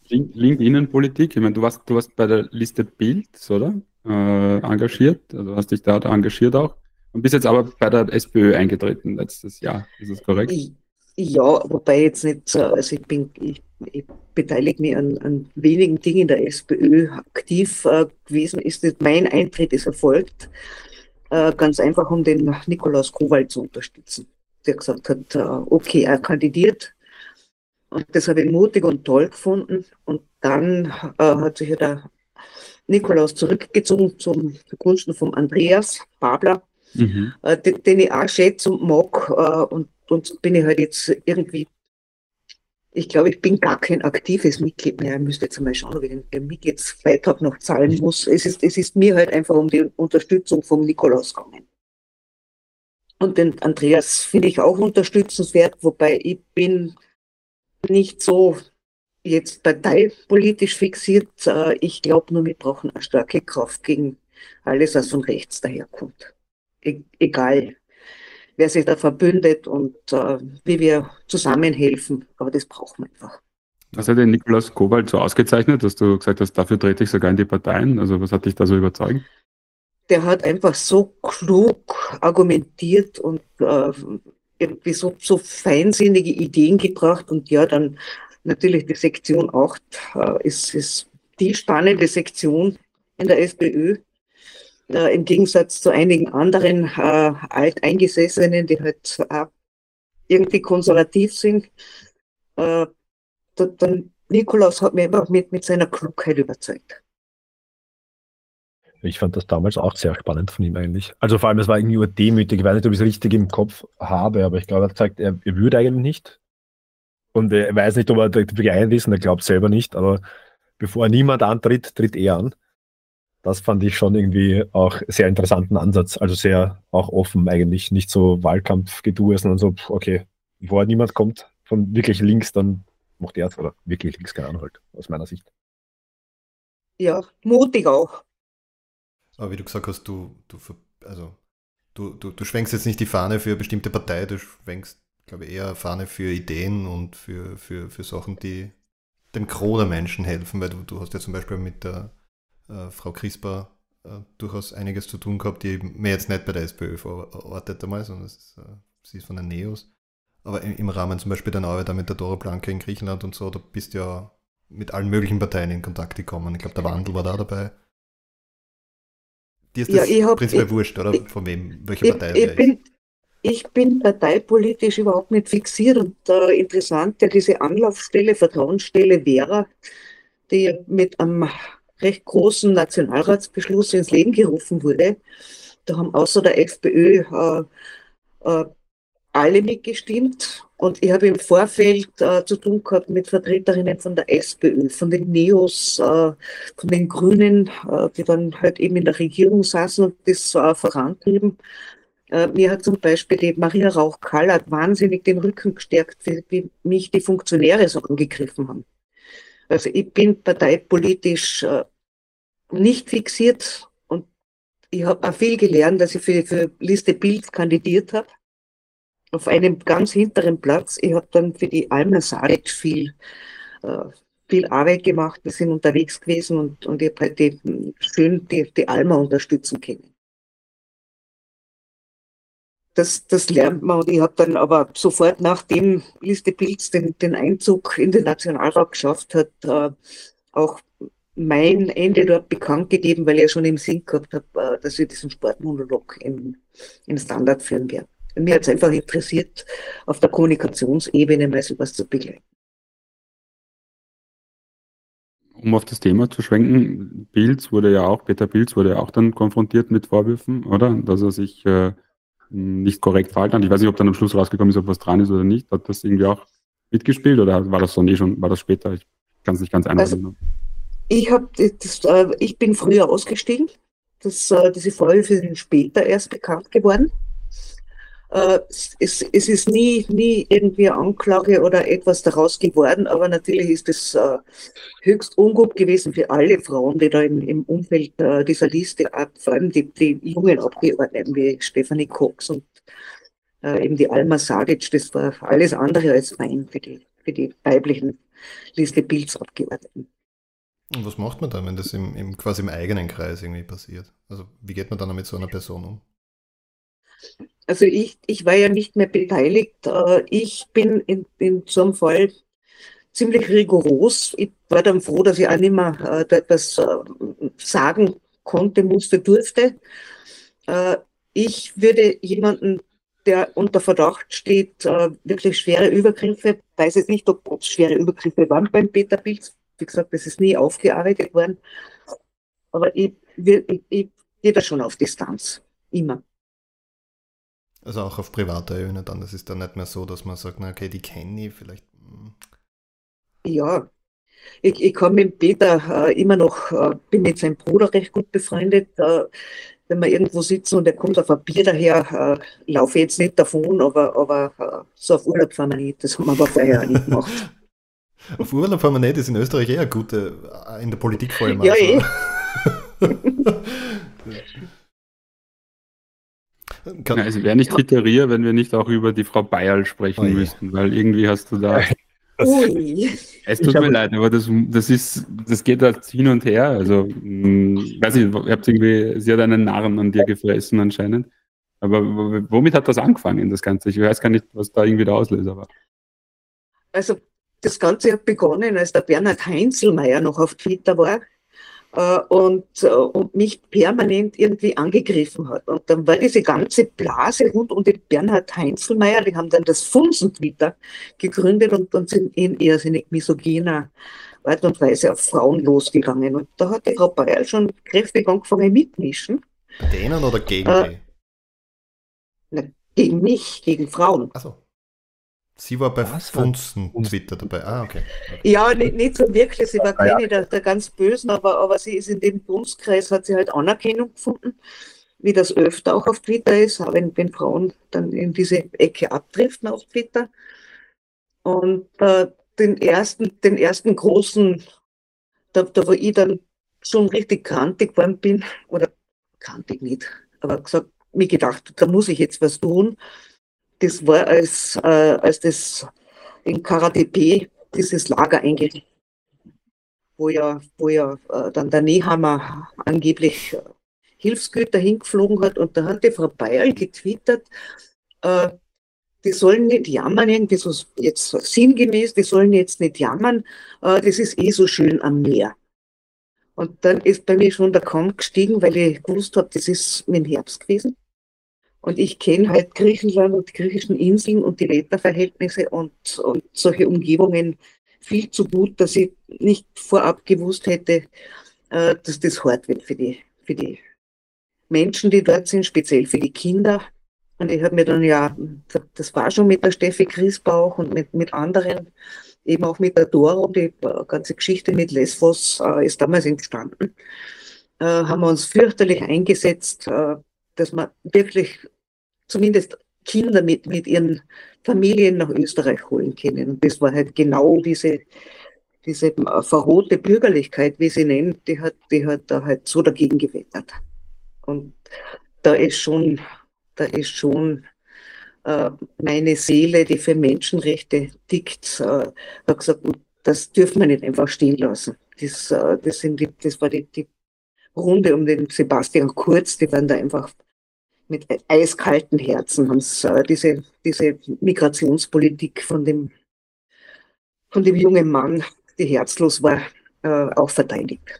LinkedIn-Politik, ich meine, du warst bei der Liste Bild, oder? Engagiert, also hast dich da engagiert auch und bist jetzt aber bei der SPÖ eingetreten letztes Jahr. Ist das korrekt? Ja, wobei jetzt nicht, also ich beteilige mich an wenigen Dingen in der SPÖ aktiv gewesen. Mein Eintritt ist erfolgt, ganz einfach, um den Nikolaus Kowal zu unterstützen, der gesagt hat, okay, er kandidiert. Und das habe ich mutig und toll gefunden. Und dann hat sich ja der Nikolaus zurückgezogen zugunsten von Andreas Babler, den ich auch schätze und mag. Und bin ich halt jetzt irgendwie, ich glaube, ich bin gar kein aktives Mitglied mehr. Ich müsste jetzt mal schauen, ob ich den Mitgliedsbeitrag noch zahlen muss. Es ist mir halt einfach um die Unterstützung vom Nikolaus gegangen. Und den Andreas finde ich auch unterstützenswert, wobei ich bin nicht so jetzt parteipolitisch fixiert. Ich glaube nur, wir brauchen eine starke Kraft gegen alles, was von rechts daherkommt. Egal, wer sich da verbündet und wie wir zusammenhelfen. Aber das brauchen wir einfach. Was hat den Nikolaus Kowal so ausgezeichnet, dass du gesagt hast, dafür trete ich sogar in die Parteien? Also was hat dich da so überzeugt? Der hat einfach so klug argumentiert und irgendwie so feinsinnige Ideen gebracht. Und ja, dann natürlich die Sektion 8 ist die spannende Sektion in der SPÖ. Im Gegensatz zu einigen anderen Alteingesessenen, die halt irgendwie konservativ sind. Dann Nikolaus hat mich einfach mit seiner Klugheit überzeugt. Ich fand das damals auch sehr spannend von ihm eigentlich. Also vor allem, es war irgendwie nur demütig. Ich weiß nicht, ob ich es richtig im Kopf habe, aber ich glaube, er hat gesagt, er würde eigentlich nicht. Und er weiß nicht, ob er wirklich einwissen, er glaubt selber nicht, aber bevor niemand antritt, tritt er an. Das fand ich schon irgendwie auch sehr interessanten Ansatz. Also sehr auch offen eigentlich, nicht so Wahlkampfgedue, sondern so, okay, bevor niemand kommt von wirklich links, dann macht er es. Oder wirklich links, keine Ahnung halt, aus meiner Sicht. Ja, mutig auch. Aber wie du gesagt hast, du schwenkst jetzt nicht die Fahne für eine bestimmte Partei, du schwenkst, glaube ich, eher Fahne für Ideen und für Sachen, die dem Gros der Menschen helfen, weil du hast ja zum Beispiel mit der Frau Crisper durchaus einiges zu tun gehabt, die mir jetzt nicht bei der SPÖ verortet einmal, sondern sie ist von den Neos. Aber im Rahmen zum Beispiel deiner Arbeit mit der Dora Blanke in Griechenland und so, da bist du ja mit allen möglichen Parteien in Kontakt gekommen. Ich glaube, der Wandel war da dabei. Dir ist das prinzipiell wurscht, oder? Von wem, welche Partei ich bin parteipolitisch überhaupt nicht fixiert und interessant, ja, diese Anlaufstelle, Vertrauensstelle Vera, die mit einem recht großen Nationalratsbeschluss ins Leben gerufen wurde. Da haben außer der FPÖ alle mitgestimmt und ich habe im Vorfeld zu tun gehabt mit Vertreterinnen von der SPÖ, von den Neos, von den Grünen, die dann halt eben in der Regierung saßen und das vorantrieben. Mir hat zum Beispiel die Maria Rauch-Kallert wahnsinnig den Rücken gestärkt, wie mich die Funktionäre so angegriffen haben. Also ich bin parteipolitisch nicht fixiert und ich habe auch viel gelernt, dass ich für Liste Bild kandidiert habe. Auf einem ganz hinteren Platz. Ich habe dann für die Alma Saric viel Arbeit gemacht. Wir sind unterwegs gewesen und ich habe halt die Alma unterstützen können. Das lernt man und ich habe dann aber sofort, nachdem Liste Pilz den Einzug in den Nationalrat geschafft hat, auch mein Ende dort bekannt gegeben, weil ich ja schon im Sinn gehabt habe, dass ich diesen Sportmonolog im Standard führen werde. Mir hat es einfach interessiert, auf der Kommunikationsebene mal sowas zu begleiten. Um auf das Thema zu schwenken, Peter Pilz wurde ja auch dann konfrontiert mit Vorwürfen, oder? Dass er sich nicht korrekt verhalten hat. Ich weiß nicht, ob dann am Schluss rausgekommen ist, ob was dran ist oder nicht. Hat das irgendwie auch mitgespielt oder war das schon war das später? Ich kann es nicht ganz einordnen. Also, ich bin früher ausgestiegen. Diese Vorwürfe sind später erst bekannt geworden. Es ist nie irgendwie eine Anklage oder etwas daraus geworden, aber natürlich ist es höchst ungut gewesen für alle Frauen, die da im Umfeld dieser Liste, vor allem die jungen Abgeordneten wie Stefanie Cox und eben die Alma Sadic, das war alles andere als fein für für die weiblichen Liste Pilz-Abgeordneten. Und was macht man dann, wenn das quasi im eigenen Kreis irgendwie passiert? Also wie geht man dann mit so einer Person um? Also ich war ja nicht mehr beteiligt. Ich bin in so einem Fall ziemlich rigoros. Ich war dann froh, dass ich auch nicht mehr da etwas sagen konnte, musste, durfte. Ich würde jemanden, der unter Verdacht steht, wirklich schwere Übergriffe, weiß jetzt nicht, ob es schwere Übergriffe waren beim Peter Pilz. Wie gesagt, das ist nie aufgearbeitet worden. Aber ich gehe da schon auf Distanz. Immer. Also auch auf privater Ebene dann. Das ist dann nicht mehr so, dass man sagt, na okay, die kenne ich vielleicht. Ja, ich kann mit Peter immer noch, bin mit seinem Bruder recht gut befreundet. Wenn wir irgendwo sitzen und er kommt auf ein Bier daher, laufe ich jetzt nicht davon, aber so auf Urlaub fahren wir nicht. Das haben wir aber vorher auch nicht gemacht. Auf Urlaub fahren wir nicht, ist in Österreich eher gute, in der Politik vor allem. Ja, Also wäre nicht Twitterier, wenn wir nicht auch über die Frau Bayerl sprechen müssten, weil irgendwie hast du da... Ui. Es tut mir leid, aber das geht da hin und her. Also, weiß nicht, sie hat einen Narren an dir gefressen anscheinend. Aber womit hat das angefangen, das Ganze? Ich weiß gar nicht, was da irgendwie der Auslöser war. Also, das Ganze hat begonnen, als der Bernhard Heinzelmeier noch auf Twitter war und mich permanent irgendwie angegriffen hat. Und dann war diese ganze Blase rund um den Bernhard Heinzelmeier, die haben dann das Funsen-Twitter gegründet und sind in irrsinnig misogyner Art und Weise auf Frauen losgegangen. Und da hat die Frau Bayerl schon kräftig angefangen mitmischen. Bei denen oder gegen die? Gegen mich, gegen Frauen. Achso. Sie war bei Funsen-Twitter dabei. Ah, okay. Ja, nicht so wirklich. Sie war keine der ganz Bösen, aber sie ist in dem Dunstkreis, hat sie halt Anerkennung gefunden, wie das öfter auch auf Twitter ist, auch wenn Frauen dann in diese Ecke abdriften auf Twitter. Und den ersten großen, da wo ich dann schon richtig kantig geworden bin, oder kantig nicht, aber gesagt, mir gedacht, da muss ich jetzt was tun. Das war, als das in KaraTP dieses Lager eingerichtet, wo ja dann der Nehammer angeblich Hilfsgüter hingeflogen hat. Und da hat die Frau Bayerl getwittert, die sollen nicht jammern, irgendwie so jetzt sinngemäß, die sollen jetzt nicht jammern, das ist eh so schön am Meer. Und dann ist bei mir schon der Kamm gestiegen, weil ich gewusst habe, das ist mit dem Herbst gewesen. Und ich kenne halt Griechenland und die griechischen Inseln und die Wetterverhältnisse und solche Umgebungen viel zu gut, dass ich nicht vorab gewusst hätte, dass das hart wird für die Menschen, die dort sind, speziell für die Kinder. Und ich habe mir dann das war schon mit der Steffi Griesbauch und mit anderen, eben auch mit der Doro, die ganze Geschichte mit Lesvos ist damals entstanden, haben wir uns fürchterlich eingesetzt, dass man wirklich zumindest Kinder mit ihren Familien nach Österreich holen können. Und das war halt genau diese verrohte Bürgerlichkeit, wie sie nennen, die hat da halt so dagegen gewettert. Und da ist schon meine Seele, die für Menschenrechte tickt, hat gesagt, das dürfen wir nicht einfach stehen lassen. Das war die Runde um den Sebastian Kurz, die waren da einfach mit eiskalten Herzen, haben diese Migrationspolitik von dem jungen Mann, die herzlos war, auch verteidigt.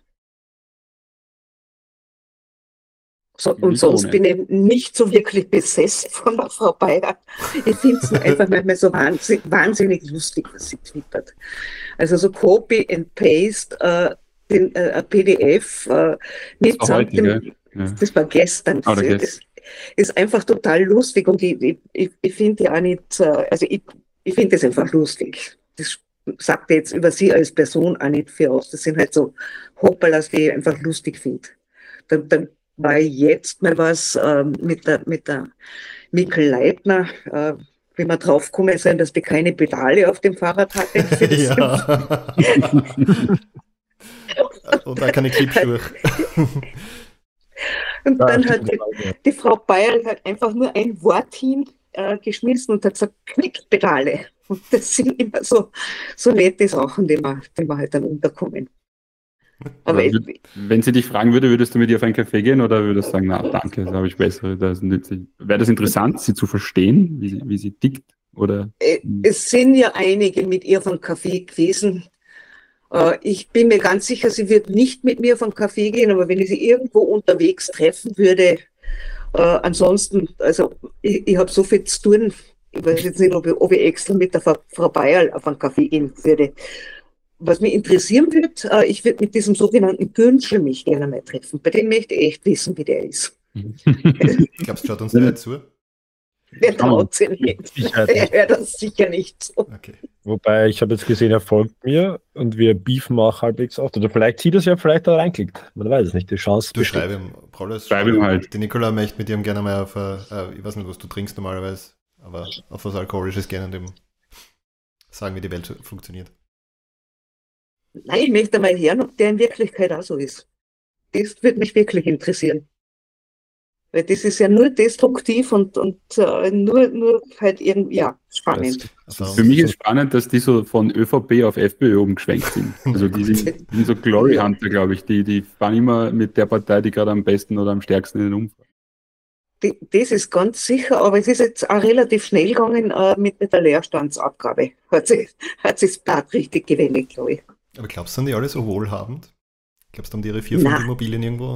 So, und sonst bin ich nicht so wirklich besessen von der Frau Bayer. Ich finde es einfach manchmal so wahnsinnig lustig, was sie twittert. Also so Copy and Paste, ein PDF mitsamt dem, das war gestern. Das ist einfach total lustig und ich finde ja auch nicht, also ich finde das einfach lustig. Das sagt jetzt über sie als Person auch nicht viel aus. Das sind halt so Hoppalas, die ich einfach lustig finde. Dann war jetzt mal was mit der Mikl Leitner, wie wir drauf gekommen sind, dass die keine Pedale auf dem Fahrrad hatte. Ja. Und auch keine Clipschuhe. Und dann hat die Frau Bayerl halt einfach nur ein Wort hingeschmissen und hat gesagt, Knickpedale. Und das sind immer so nette Sachen, die mir halt dann unterkommen. Aber Wenn sie dich fragen würde, würdest du mit ihr auf einen Kaffee gehen oder würdest du sagen, na danke, da habe ich bessere, das ist nützlich. Wäre das interessant, sie zu verstehen, wie sie tickt? Oder? es sind ja einige mit ihr vom Kaffee gewesen. Ich bin mir ganz sicher, sie wird nicht mit mir vom Kaffee gehen, aber wenn ich sie irgendwo unterwegs treffen würde, ansonsten, also ich habe so viel zu tun, ich weiß jetzt nicht, ob ich extra mit der Frau Bayerl auf einen Kaffee gehen würde. Was mich interessieren würde, ich würde mit diesem sogenannten Günschel mich gerne mal treffen. Bei dem möchte ich echt wissen, wie der ist. Glaubst du, schaut uns der zu? Der traut sich nicht. Er hört das sicher nicht so. Okay. Wobei, ich habe jetzt gesehen, er folgt mir und wir beefen auch halbwegs oft. Oder vielleicht sieht er es ja, vielleicht da reinklickt. Man weiß es nicht, die Chance. Du schreib ihm, Paulus. Schreib ihm halt. Die Nicola möchte mit ihm gerne mal auf, ich weiß nicht, was du trinkst normalerweise, aber auf was Alkoholisches gerne und ihm sagen, wie die Welt funktioniert. Nein, ich möchte mal hören, ob der in Wirklichkeit auch so ist. Das würde mich wirklich interessieren. Weil das ist ja nur destruktiv und nur halt irgendwie, ja, spannend. Für mich ist spannend, dass die so von ÖVP auf FPÖ umgeschwenkt sind. Also die sind so Glory Hunter, glaube ich. Die fahren immer mit der Partei, die gerade am besten oder am stärksten in den Umfragen. Das ist ganz sicher, aber es ist jetzt auch relativ schnell gegangen mit der Leerstandsabgabe. Hat sich das Blatt richtig gewendet, glaube ich. Aber glaubst du, sind die alle so wohlhabend? Glaubst du, haben die ihre 4, 5 Immobilien irgendwo?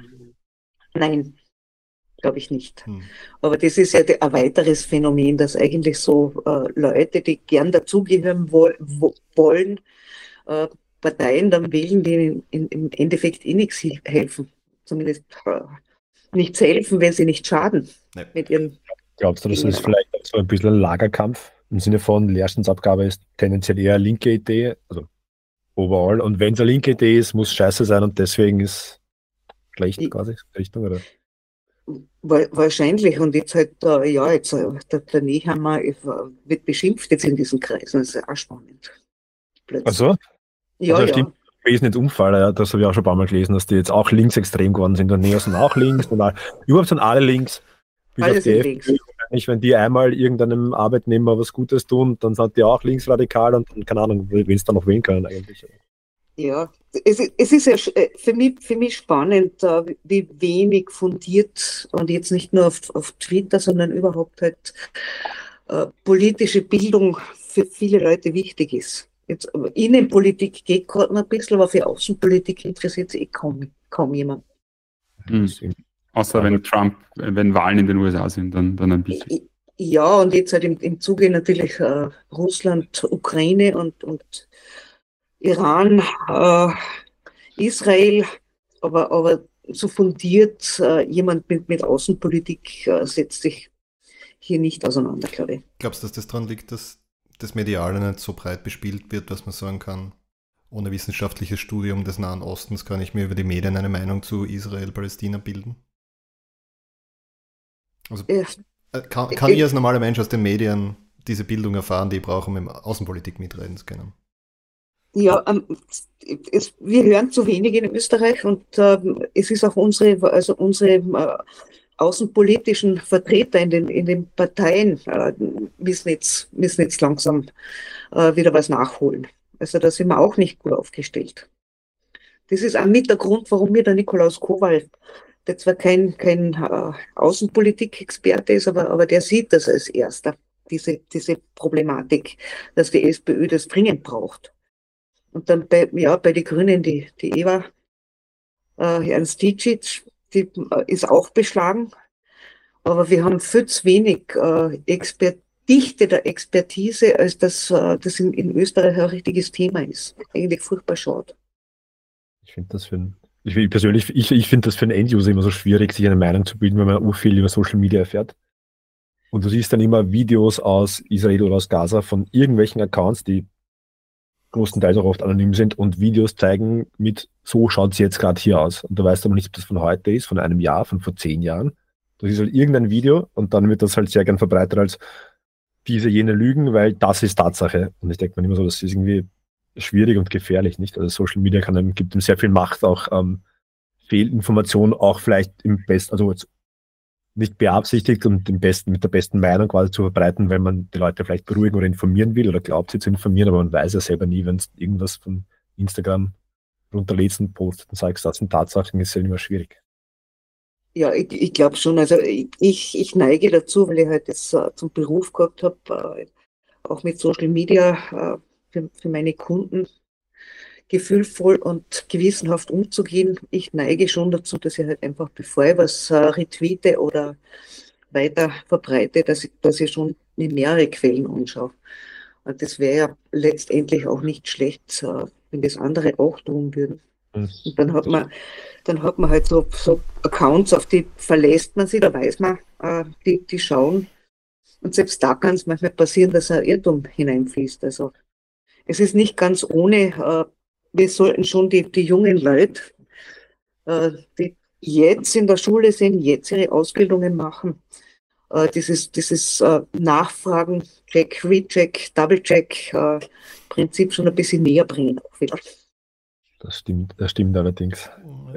Nein, glaube ich nicht. Aber das ist ja ein weiteres Phänomen, dass eigentlich so Leute, die gern dazugehören wollen, Parteien dann wählen, die im Endeffekt nichts helfen. Zumindest nichts helfen, wenn sie nicht schaden. Nee. Mit ihren Glaubst du, das ist vielleicht so ein bisschen ein Lagerkampf im Sinne von Leerstandsabgabe ist tendenziell eher eine linke Idee, also overall. Und wenn es eine linke Idee ist, muss scheiße sein und deswegen ist schlecht quasi Richtung, oder? Wahrscheinlich. Und jetzt halt, der Nehammer wird beschimpft jetzt in diesen Kreisen. Das ist ja auch spannend. Plötzlich. Also? Ja, also ja. stimmt. Wesentlichkeitsunfall, ja, das habe ich auch schon ein paar Mal gelesen, dass die jetzt auch linksextrem geworden sind. Und Neos sind auch links. Und überhaupt sind alle links. Bis Alle auf die sind FPÖ. Wenn die einmal irgendeinem Arbeitnehmer was Gutes tun, dann sind die auch linksradikal und keine Ahnung, wen es dann noch wählen können eigentlich. Ja, es ist ja für mich spannend, wie wenig fundiert und jetzt nicht nur auf Twitter, sondern überhaupt halt politische Bildung für viele Leute wichtig ist. Jetzt, Innenpolitik geht gerade noch ein bisschen, aber für Außenpolitik interessiert sich kaum jemand. Außer wenn Wahlen in den USA sind, dann ein bisschen. Ja, und jetzt halt im Zuge natürlich Russland, Ukraine und Iran, Israel, aber so fundiert jemand mit Außenpolitik setzt sich hier nicht auseinander, glaube ich. Glaubst du, dass das daran liegt, dass das Mediale nicht so breit bespielt wird, dass man sagen kann, ohne wissenschaftliches Studium des Nahen Ostens kann ich mir über die Medien eine Meinung zu Israel-Palästina bilden? Also kann ich als normaler Mensch aus den Medien diese Bildung erfahren, die ich brauche, um in Außenpolitik mitreden zu können? Ja, wir hören zu wenig in Österreich und es ist auch unsere außenpolitischen Vertreter in den Parteien müssen jetzt langsam wieder was nachholen. Also da sind wir auch nicht gut aufgestellt. Das ist auch mit der Grund, warum mir der Nikolaus Kowal, der zwar kein Außenpolitik-Experte ist, aber der sieht das als erster, diese Problematik, dass die SPÖ das dringend braucht. Und dann bei den Grünen die Eva Ernst Ticic, die ist auch beschlagen. Aber wir haben viel zu wenig Dichte der Expertise, als dass das in Österreich ein richtiges Thema ist. Eigentlich furchtbar schade. Ich finde das ich finde das für einen Enduser immer so schwierig, sich eine Meinung zu bilden, wenn man viel über Social Media erfährt. Und du siehst dann immer Videos aus Israel oder aus Gaza von irgendwelchen Accounts, die größtenteils auch oft anonym sind und Videos zeigen so schaut es jetzt gerade hier aus. Und du weißt aber nicht, ob das von heute ist, von einem Jahr, von vor 10 Jahren. Das ist halt irgendein Video und dann wird das halt sehr gern verbreitet als jene Lügen, weil das ist Tatsache. Und ich denke mir immer so, das ist irgendwie schwierig und gefährlich, nicht? Also Social Media gibt ihm sehr viel Macht, auch Fehlinformationen, auch vielleicht nicht beabsichtigt und mit der besten Meinung quasi zu verbreiten, weil man die Leute vielleicht beruhigen oder informieren will oder glaubt, sie zu informieren, aber man weiß ja selber nie, wenn es irgendwas von Instagram runterlädst und postet und sagst, das sind Tatsachen, ist ja immer schwierig. Ja, ich glaube schon. Also ich neige dazu, weil ich halt das zum Beruf gehabt habe, auch mit Social Media für meine Kunden gefühlvoll und gewissenhaft umzugehen. Ich neige schon dazu, dass ich halt einfach, bevor ich was retweete oder weiter verbreite, dass ich schon mir mehrere Quellen anschaue. Und das wäre ja letztendlich auch nicht schlecht, wenn das andere auch tun würden. Und dann hat man halt so Accounts, auf die verlässt man sich, da weiß man, die schauen. Und selbst da kann es manchmal passieren, dass ein Irrtum hineinfließt. Also es ist nicht ganz ohne. Wir sollten schon die jungen Leute, die jetzt in der Schule sind, jetzt ihre Ausbildungen machen, dieses Nachfragen, Check, Recheck, Double-Check Prinzip schon ein bisschen näher bringen. Auch wieder. Das stimmt allerdings.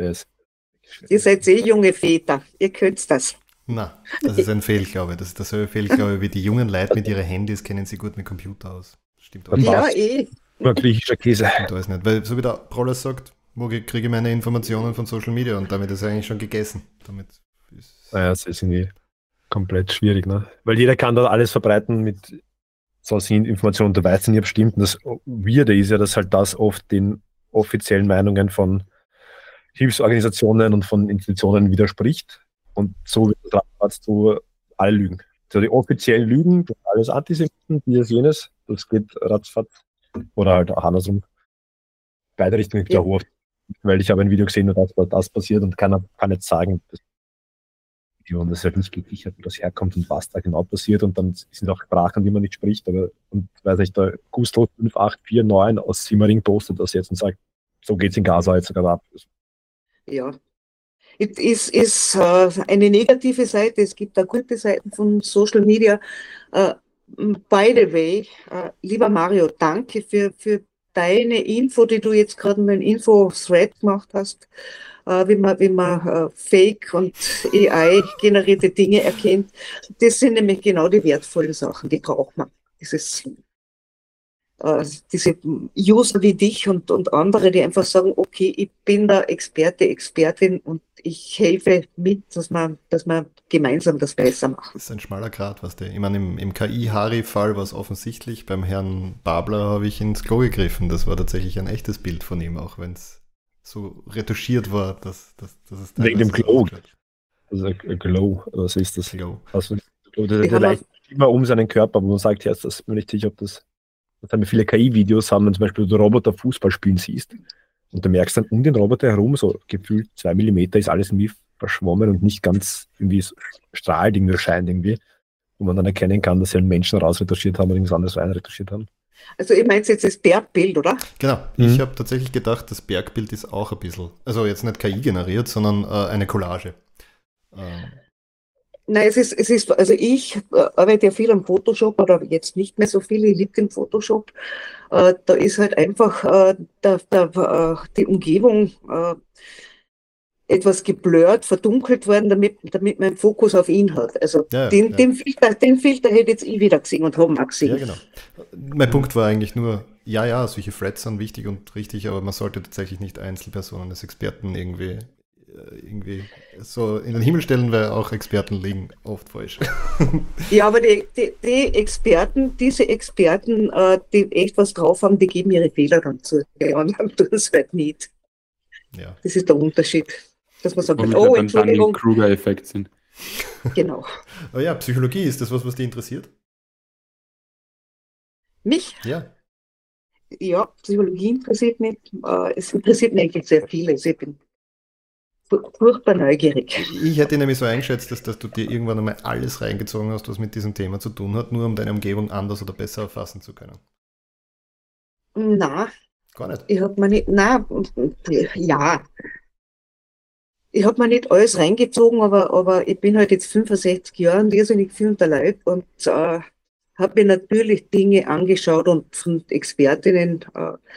Ihr seid junge Väter, ihr könnt das. Na, das ist ein Fehlglaube. Das ist derselbe Fehlglaube wie die jungen Leute mit ihren Handys kennen sie gut mit Computer aus. Stimmt auch. Ja, Nur griechischer Käse. Da ist nicht, weil so wie der Proller sagt, wo kriege ich meine Informationen von Social Media und damit ist er eigentlich schon gegessen. Damit naja, das ist irgendwie komplett schwierig, ne? Weil jeder kann da alles verbreiten mit so Informationen, du weißt ja nie, ob stimmt. Und das Weirde ist ja, dass halt das oft den offiziellen Meinungen von Hilfsorganisationen und von Institutionen widerspricht. Und so wird das zu alle Lügen. So die offiziellen Lügen, das alles Antisemiten, dieses, jenes, das geht ratzfatz. Oder halt auch andersrum. Beide Richtungen gibt es auch oft. Weil ich habe ein Video gesehen, wo das passiert und kann jetzt sagen, und das ist halt nicht gesichert, wo das herkommt und was da genau passiert. Und dann sind auch Sprachen, die man nicht spricht. Aber, und weiß ich, der Gusto 5849 aus Simmering postet das jetzt und sagt, so geht es in Gaza jetzt sogar ab. Ja. Es ist eine negative Seite, es gibt auch gute Seiten von Social Media. By the way, lieber Mario, danke für deine Info, die du jetzt gerade in meinem Info-Thread gemacht hast, wie man Fake und AI-generierte Dinge erkennt. Das sind nämlich genau die wertvollen Sachen, die braucht man. Diese User wie dich und andere, die einfach sagen, okay, ich bin da Experte, Expertin und ich helfe mit, dass wir gemeinsam das besser machen. Das ist ein schmaler Grat, was der. Ich meine, im KI-Hari-Fall war es offensichtlich. Beim Herrn Babler habe ich ins Klo gegriffen. Das war tatsächlich ein echtes Bild von ihm, auch wenn es so retuschiert war, dass es wegen dem Glow. Also Glow, was ist das? Glow. Also, der leicht immer um seinen Körper, wo man sagt, ja, das bin ich nicht sicher, ob das haben wir viele KI-Videos, haben, wenn zum Beispiel du Roboter Fußball spielen siehst und du merkst dann um den Roboter herum, so gefühlt 2 Millimeter ist alles irgendwie verschwommen und nicht ganz irgendwie strahlt irgendwie, scheint irgendwie, wo man dann erkennen kann, dass sie einen Menschen rausretuschiert haben oder irgendwas anderes reinretuschiert haben. Also ihr meint jetzt das Bergbild, oder? Genau, ich habe tatsächlich gedacht, das Bergbild ist auch ein bisschen, also jetzt nicht KI generiert, sondern eine Collage. Nein, es ist, also ich arbeite ja viel am Photoshop oder jetzt nicht mehr so viel, ich liebe den Photoshop. Da ist halt einfach die Umgebung etwas geblurrt, verdunkelt worden, damit man einen Fokus auf ihn hat. Also den Filter hätte jetzt ich wieder gesehen und haben auch gesehen. Ja, genau. Mein Punkt war eigentlich nur, ja, solche Threads sind wichtig und richtig, aber man sollte tatsächlich nicht Einzelpersonen als Experten irgendwie so in den Himmel stellen, weil auch Experten liegen oft falsch. Ja, aber diese Experten, die echt was drauf haben, die geben ihre Fehler dann zu. Die anderen tun es halt nicht. Ja. Das ist der Unterschied. Dass man sagt, Entschuldigung. Kruger-Effekt sind. Genau. Aber ja, Psychologie, ist das was dich interessiert? Mich? Ja. Ja, Psychologie interessiert mich. Es interessiert mich eigentlich sehr vieles. Ich bin furchtbar neugierig. Ich hätte nämlich so eingeschätzt, dass du dir irgendwann einmal alles reingezogen hast, was mit diesem Thema zu tun hat, nur um deine Umgebung anders oder besser erfassen zu können. Na, gar nicht. Ich habe mir nicht, ich habe mir nicht alles reingezogen, aber ich bin halt jetzt 65 Jahre irrsinnig viel unter Leib und habe mir natürlich Dinge angeschaut und von Expertinnen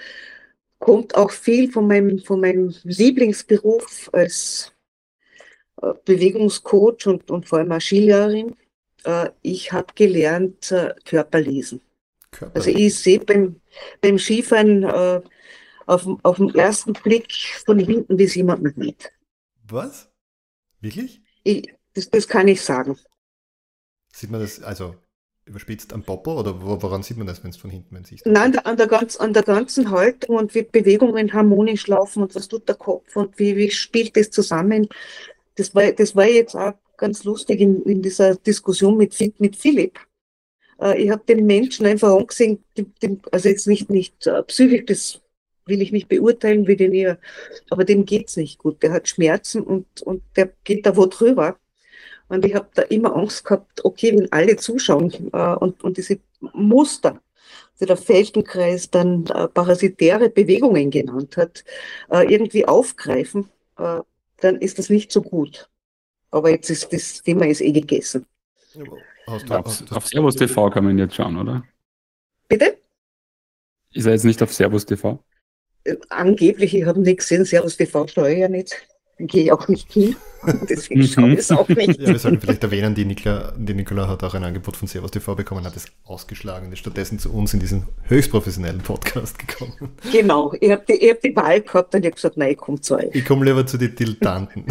kommt auch viel von meinem Lieblingsberuf als Bewegungscoach und vor allem auch Skilehrerin. Ich habe gelernt, Körperlesen. Also ich sehe beim Skifahren auf den ersten Blick von hinten, wie es jemand sieht. Was? Wirklich? Das kann ich sagen. Sieht man das, also überspitzt am Popo oder woran sieht man das, wenn es von hinten siehst? Nein, an der ganzen Haltung und wie Bewegungen harmonisch laufen und was tut der Kopf und wie spielt das zusammen. Das war jetzt auch ganz lustig in dieser Diskussion mit Philipp. Ich habe den Menschen einfach angesehen, also jetzt nicht psychisch, das will ich nicht beurteilen, wie den eher, aber dem geht's nicht gut. Der hat Schmerzen und der geht da wo drüber. Und ich habe da immer Angst gehabt, okay, wenn alle zuschauen und diese Muster, also der Feldenkreis dann parasitäre Bewegungen genannt hat, irgendwie aufgreifen, dann ist das nicht so gut. Aber jetzt ist das Thema ist gegessen. Auf Servus TV kann man jetzt schauen, oder? Bitte? Ist er jetzt nicht auf Servus TV? Angeblich, ich habe nicht gesehen, Servus TV schaue ich ja nicht. Gehe ich auch nicht hin. Deswegen schaue ich es auch nicht. Ja, wir sollten vielleicht erwähnen, die Nicola hat auch ein Angebot von Servus TV bekommen, hat es ausgeschlagen und ist stattdessen zu uns in diesen höchst professionellen Podcast gekommen. Genau, ich hab die Wahl gehabt und ich habe gesagt, nein, ich komme zu euch. Ich komme lieber zu den Dilettanten.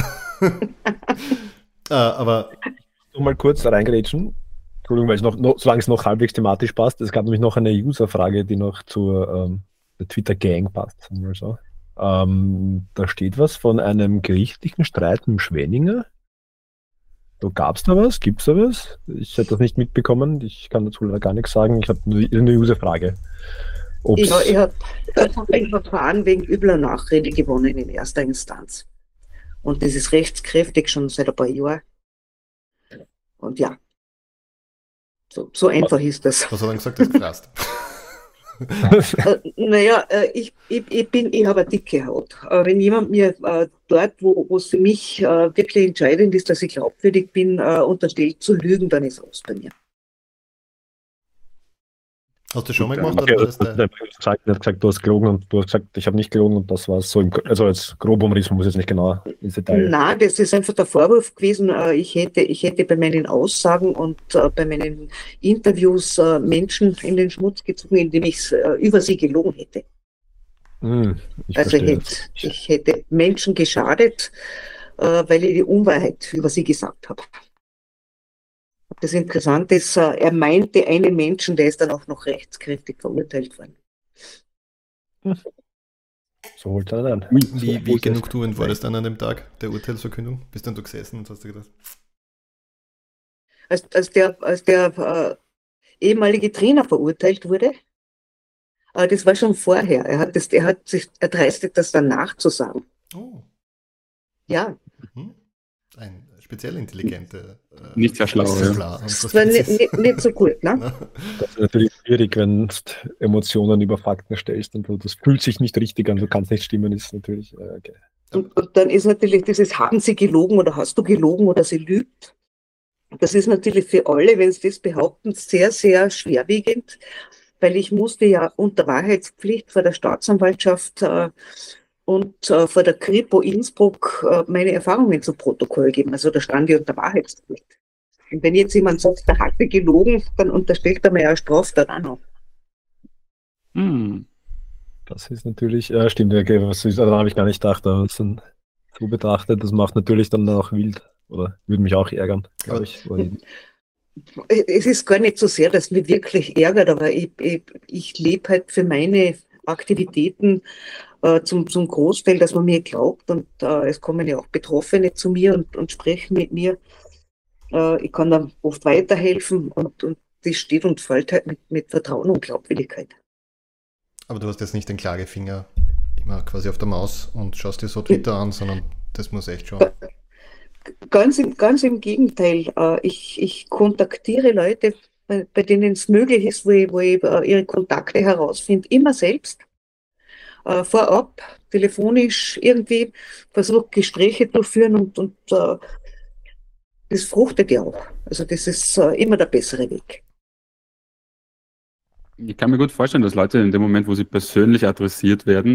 Aber mal kurz reingrätschen. Entschuldigung, weil solange es noch halbwegs thematisch passt. Es gab nämlich noch eine User-Frage, die noch zur der Twitter-Gang passt. Sagen wir so. Da steht was von einem gerichtlichen Streit mit dem Schwenninger. Gab es da was? Gibt es da was? Ich hätte das nicht mitbekommen. Ich kann dazu leider gar nichts sagen. Ich habe nur eine User-Frage. Ich habe ein Verfahren wegen übler Nachrede gewonnen in erster Instanz. Und das ist rechtskräftig schon seit ein paar Jahren. Und ja, so einfach ist das. Was hat er gesagt, das ist krass. Naja, ich habe eine dicke Haut. Wenn jemand mir dort, wo es für mich wirklich entscheidend ist, dass ich glaubwürdig bin, unterstellt zu lügen, dann ist aus bei mir. Hast du schon mal gemacht? Okay, er hat gesagt, du hast gelogen und du hast gesagt, ich habe nicht gelogen und das war so, also als grob umrissen, muss jetzt nicht genau ins Detail. Nein, das ist einfach der Vorwurf gewesen, ich hätte bei meinen Aussagen und bei meinen Interviews Menschen in den Schmutz gezogen, indem ich über sie gelogen hätte. Ich hätte Menschen geschadet, weil ich die Unwahrheit über sie gesagt habe. Das Interessante ist, er meinte einen Menschen, der ist dann auch noch rechtskräftig verurteilt worden. So holt er dann. Wie genugtuend war das dann an dem Tag der Urteilsverkündung? Bist dann da gesessen und hast du gedacht? Als der ehemalige Trainer verurteilt wurde, das war schon vorher. Er hat sich erdreistet, das dann nachzusagen. Oh. Ja. Ein speziell intelligente. Nicht sehr schlau. Das war nicht so gut, ne? Das ist natürlich schwierig, wenn du Emotionen über Fakten stellst und das fühlt sich nicht richtig an, du kannst nicht stimmen, ist natürlich okay. Und dann ist natürlich dieses, haben sie gelogen oder hast du gelogen oder sie lügt. Das ist natürlich für alle, wenn sie das behaupten, sehr, sehr schwerwiegend, weil ich musste ja unter Wahrheitspflicht vor der Staatsanwaltschaft und vor der Kripo Innsbruck meine Erfahrungen zu Protokoll geben. Also da stand ich unter Wahrheitspflicht. Und wenn jetzt jemand sagt, der hatte gelogen, dann unterstellt er mir ja Straftat auch noch. Das ist natürlich, stimmt, okay, daran habe ich gar nicht gedacht, aber es dann so betrachtet, das macht natürlich dann auch wild, oder würde mich auch ärgern, glaube ich. Es ist gar nicht so sehr, dass mich wirklich ärgert, aber ich lebe halt für meine Aktivitäten zum Großteil, dass man mir glaubt und es kommen ja auch Betroffene zu mir und sprechen mit mir. Ich kann dann oft weiterhelfen und das steht und fällt halt mit Vertrauen und Glaubwürdigkeit. Aber du hast jetzt nicht den Klagefinger immer quasi auf der Maus und schaust dir so Twitter an, sondern das muss echt schon... Ganz im Gegenteil. Ich kontaktiere Leute, bei denen es möglich ist, wo ich ihre Kontakte herausfinde, immer selbst. Vorab, telefonisch irgendwie versuche Gespräche durchführen und das fruchtet ja auch. Also das ist immer der bessere Weg. Ich kann mir gut vorstellen, dass Leute in dem Moment, wo sie persönlich adressiert werden,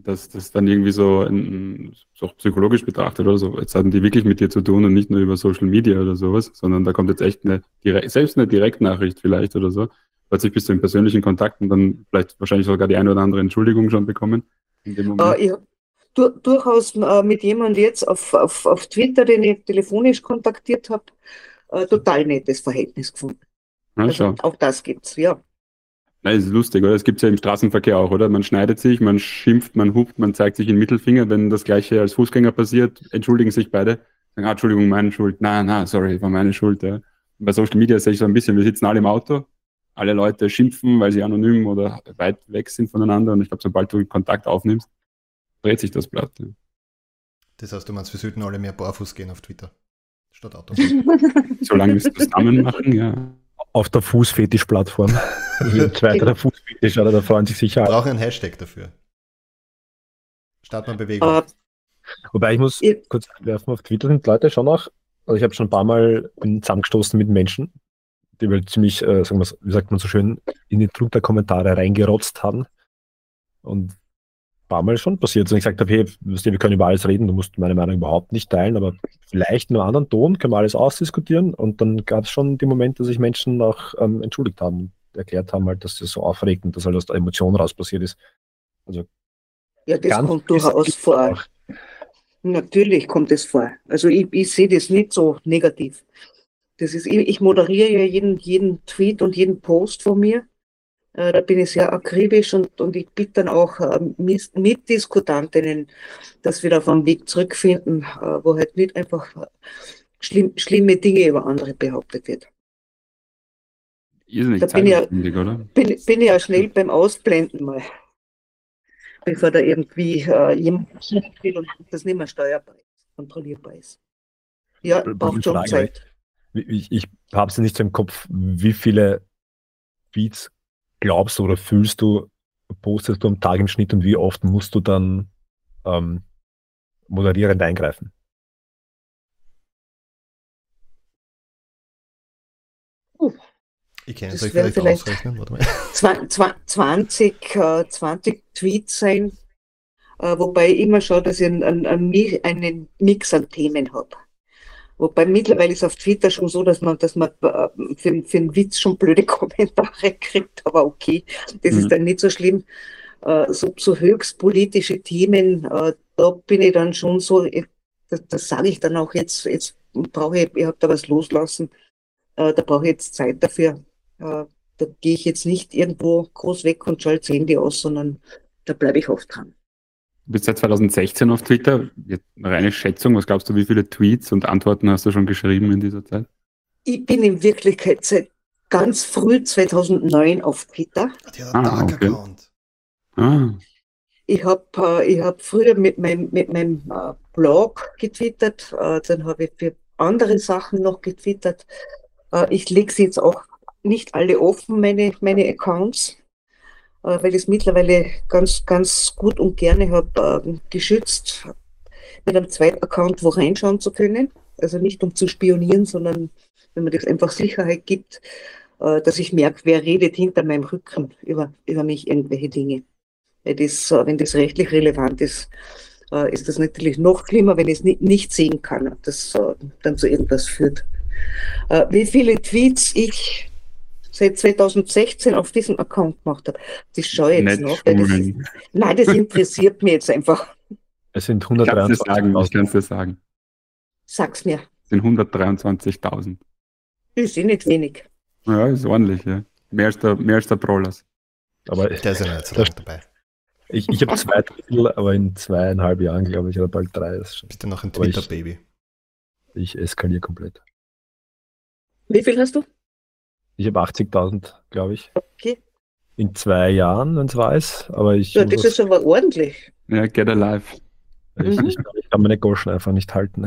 dass das dann irgendwie so, so psychologisch betrachtet oder so, jetzt hatten die wirklich mit dir zu tun und nicht nur über Social Media oder sowas, sondern da kommt jetzt echt selbst eine Direktnachricht vielleicht oder so. Plötzlich bist du im persönlichen Kontakt und dann vielleicht wahrscheinlich sogar die eine oder andere Entschuldigung schon bekommen in dem Moment. Ich habe durchaus mit jemandem jetzt auf Twitter, den ich telefonisch kontaktiert habe, total nettes Verhältnis gefunden. Ja, Also auch das gibt's, ja. Nein, das ist lustig, oder? Das gibt es ja im Straßenverkehr auch, oder? Man schneidet sich, man schimpft, man hupt, man zeigt sich den Mittelfinger. Wenn das Gleiche als Fußgänger passiert, entschuldigen sich beide. Sagen, Entschuldigung, meine Schuld. Na, sorry, war meine Schuld. Ja. Und bei Social Media sehe ich so ein bisschen, wir sitzen alle im Auto, alle Leute schimpfen, weil sie anonym oder weit weg sind voneinander. Und ich glaube, sobald du Kontakt aufnimmst, dreht sich das Blatt. Ja. Das heißt, du meinst, wir sollten alle mehr barfuß gehen auf Twitter, statt Auto. Solange wir es zusammen machen, ja. Auf der Fußfetisch-Plattform. Jeder zweite der Fußfetisch, oder? Da freuen sich sicher. Wir brauchen einen Hashtag dafür. Startmann-Bewegung. Wobei ich muss kurz einwerfen, auf Twitter sind Leute schon auch, also ich habe schon ein paar Mal zusammengestoßen mit Menschen, die halt ziemlich, sagen wir, wie sagt man so schön, in die drunter-Kommentare reingerotzt haben. Und ein paar Mal schon passiert. Und ich gesagt habe, hey, wir können über alles reden, du musst meine Meinung überhaupt nicht teilen, aber vielleicht in einem anderen Ton können wir alles ausdiskutieren. Und dann gab es schon die Momente, dass sich Menschen auch entschuldigt haben und erklärt haben, halt, dass das so aufregt und dass halt aus der Emotion raus passiert ist. Also ja, das kommt durchaus vor. Natürlich kommt es vor. Also ich sehe das nicht so negativ. Das ist, ich moderiere ja jeden Tweet und jeden Post von mir. Da bin ich sehr akribisch und ich bitte dann auch Mitdiskutantinnen, dass wir da auf einen Weg zurückfinden, wo halt nicht einfach schlimme Dinge über andere behauptet wird. Da bin ich ja schnell beim Ausblenden mal, bevor da irgendwie jemand will und das nicht mehr steuerbar ist, kontrollierbar ist. Ja, braucht schon Zeit. Ich habe es nicht so im Kopf, wie viele Tweets glaubst du oder fühlst du, postest du am Tag im Schnitt und wie oft musst du dann moderierend eingreifen? Ich kann es euch vielleicht ausrechnen. Warte mal. 20 Tweets sein, wobei ich immer schaue, dass ich einen Mix an Themen habe. Wobei mittlerweile ist auf Twitter schon so, dass man für einen Witz schon blöde Kommentare kriegt, aber okay, das ist dann nicht so schlimm. So höchst politische Themen, da bin ich dann schon so, das sage ich dann auch jetzt brauche ich habe da was loslassen, da brauche ich jetzt Zeit dafür. Da gehe ich jetzt nicht irgendwo groß weg und schalte das Handy aus, sondern da bleibe ich oft dran. Du bist seit 2016 auf Twitter. Reine Schätzung, was glaubst du, wie viele Tweets und Antworten hast du schon geschrieben in dieser Zeit? Ich bin in Wirklichkeit seit ganz früh 2009 auf Twitter. Die hat einen Dark-Account. Ich hab früher mit meinem Blog getwittert, dann habe ich für andere Sachen noch getwittert. Ich lege sie jetzt auch nicht alle offen, meine Accounts, weil ich es mittlerweile ganz, ganz gut und gerne habe geschützt, mit einem zweiten Account wo reinschauen zu können. Also nicht um zu spionieren, sondern wenn man das einfach Sicherheit gibt, dass ich merke, wer redet hinter meinem Rücken über mich irgendwelche Dinge. Weil wenn das rechtlich relevant ist, ist das natürlich noch schlimmer, wenn ich es nicht sehen kann und das dann zu irgendwas führt. Wie viele Tweets ich seit 2016 auf diesem Account gemacht habe, das schaue ich jetzt noch. Nein, das interessiert mich jetzt einfach. Es sind 123.000. Ich kann es dir sagen. Sag's mir. Es sind 123.000. Das ist nicht wenig. Ja, ist ordentlich, ja. Mehr als der Prollas. Aber der ist ja nicht so lange dabei. Ich habe 2 Drittel, aber in 2,5 Jahren, glaube ich, oder bald 3. Bist du noch ein Twitter-Baby? Ich eskaliere komplett. Wie viel hast du? Ich habe 80.000, glaube ich. Okay. In 2 Jahren, wenn es weiß. Aber das ist aber ordentlich. Ja, get alive. Ich kann meine Goschen einfach nicht halten.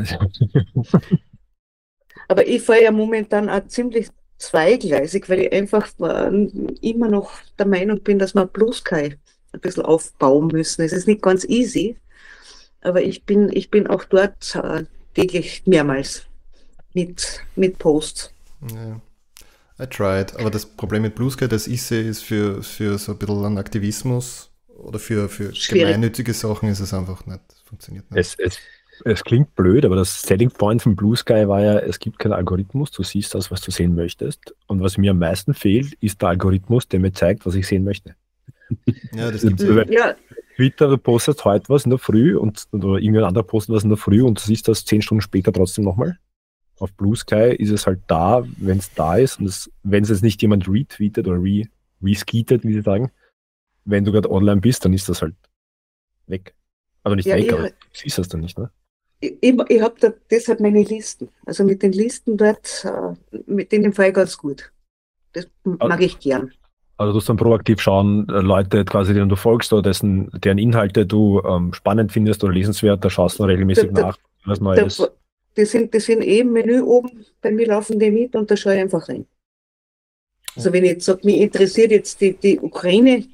Aber ich fahre ja momentan auch ziemlich zweigleisig, weil ich einfach immer noch der Meinung bin, dass wir Blue Sky ein bisschen aufbauen müssen. Es ist nicht ganz easy, aber ich bin auch dort täglich mehrmals mit Posts. Ja. I tried, aber das Problem mit Blue Sky, das ich sehe, ist für so ein bisschen einen Aktivismus Oder für Schwierig. gemeinnützige Sachen ist es einfach nicht, funktioniert nicht. Es klingt blöd, aber das Selling Point von Blue Sky war ja, es gibt keinen Algorithmus, du siehst das, was du sehen möchtest. Und was mir am meisten fehlt, ist der Algorithmus, der mir zeigt, was ich sehen möchte. Ja, das gibt's Also, ja. wenn Ja, Twitter, du postest heute was in der Früh oder irgendein anderer postet was in der Früh und du siehst das 10 Stunden später trotzdem nochmal. Auf Blue Sky ist es halt da, wenn es da ist und wenn es jetzt nicht jemand retweetet oder reskeetet, wie sie sagen, wenn du gerade online bist, dann ist das halt weg. Also nicht ja, weg, aber du siehst das dann nicht, ne? ich habe da deshalb meine Listen. Also mit den Listen dort, mit denen fahre ich ganz gut. Das mag ich gern. Also du musst dann proaktiv schauen, Leute quasi, denen du folgst oder deren Inhalte du spannend findest oder lesenswert, da schaust du regelmäßig nach, was neu Da, ist. die sind eh im Menü oben, bei mir laufen die mit und da schaue ich einfach rein. Also wenn ich jetzt sage, mich interessiert jetzt die Ukraine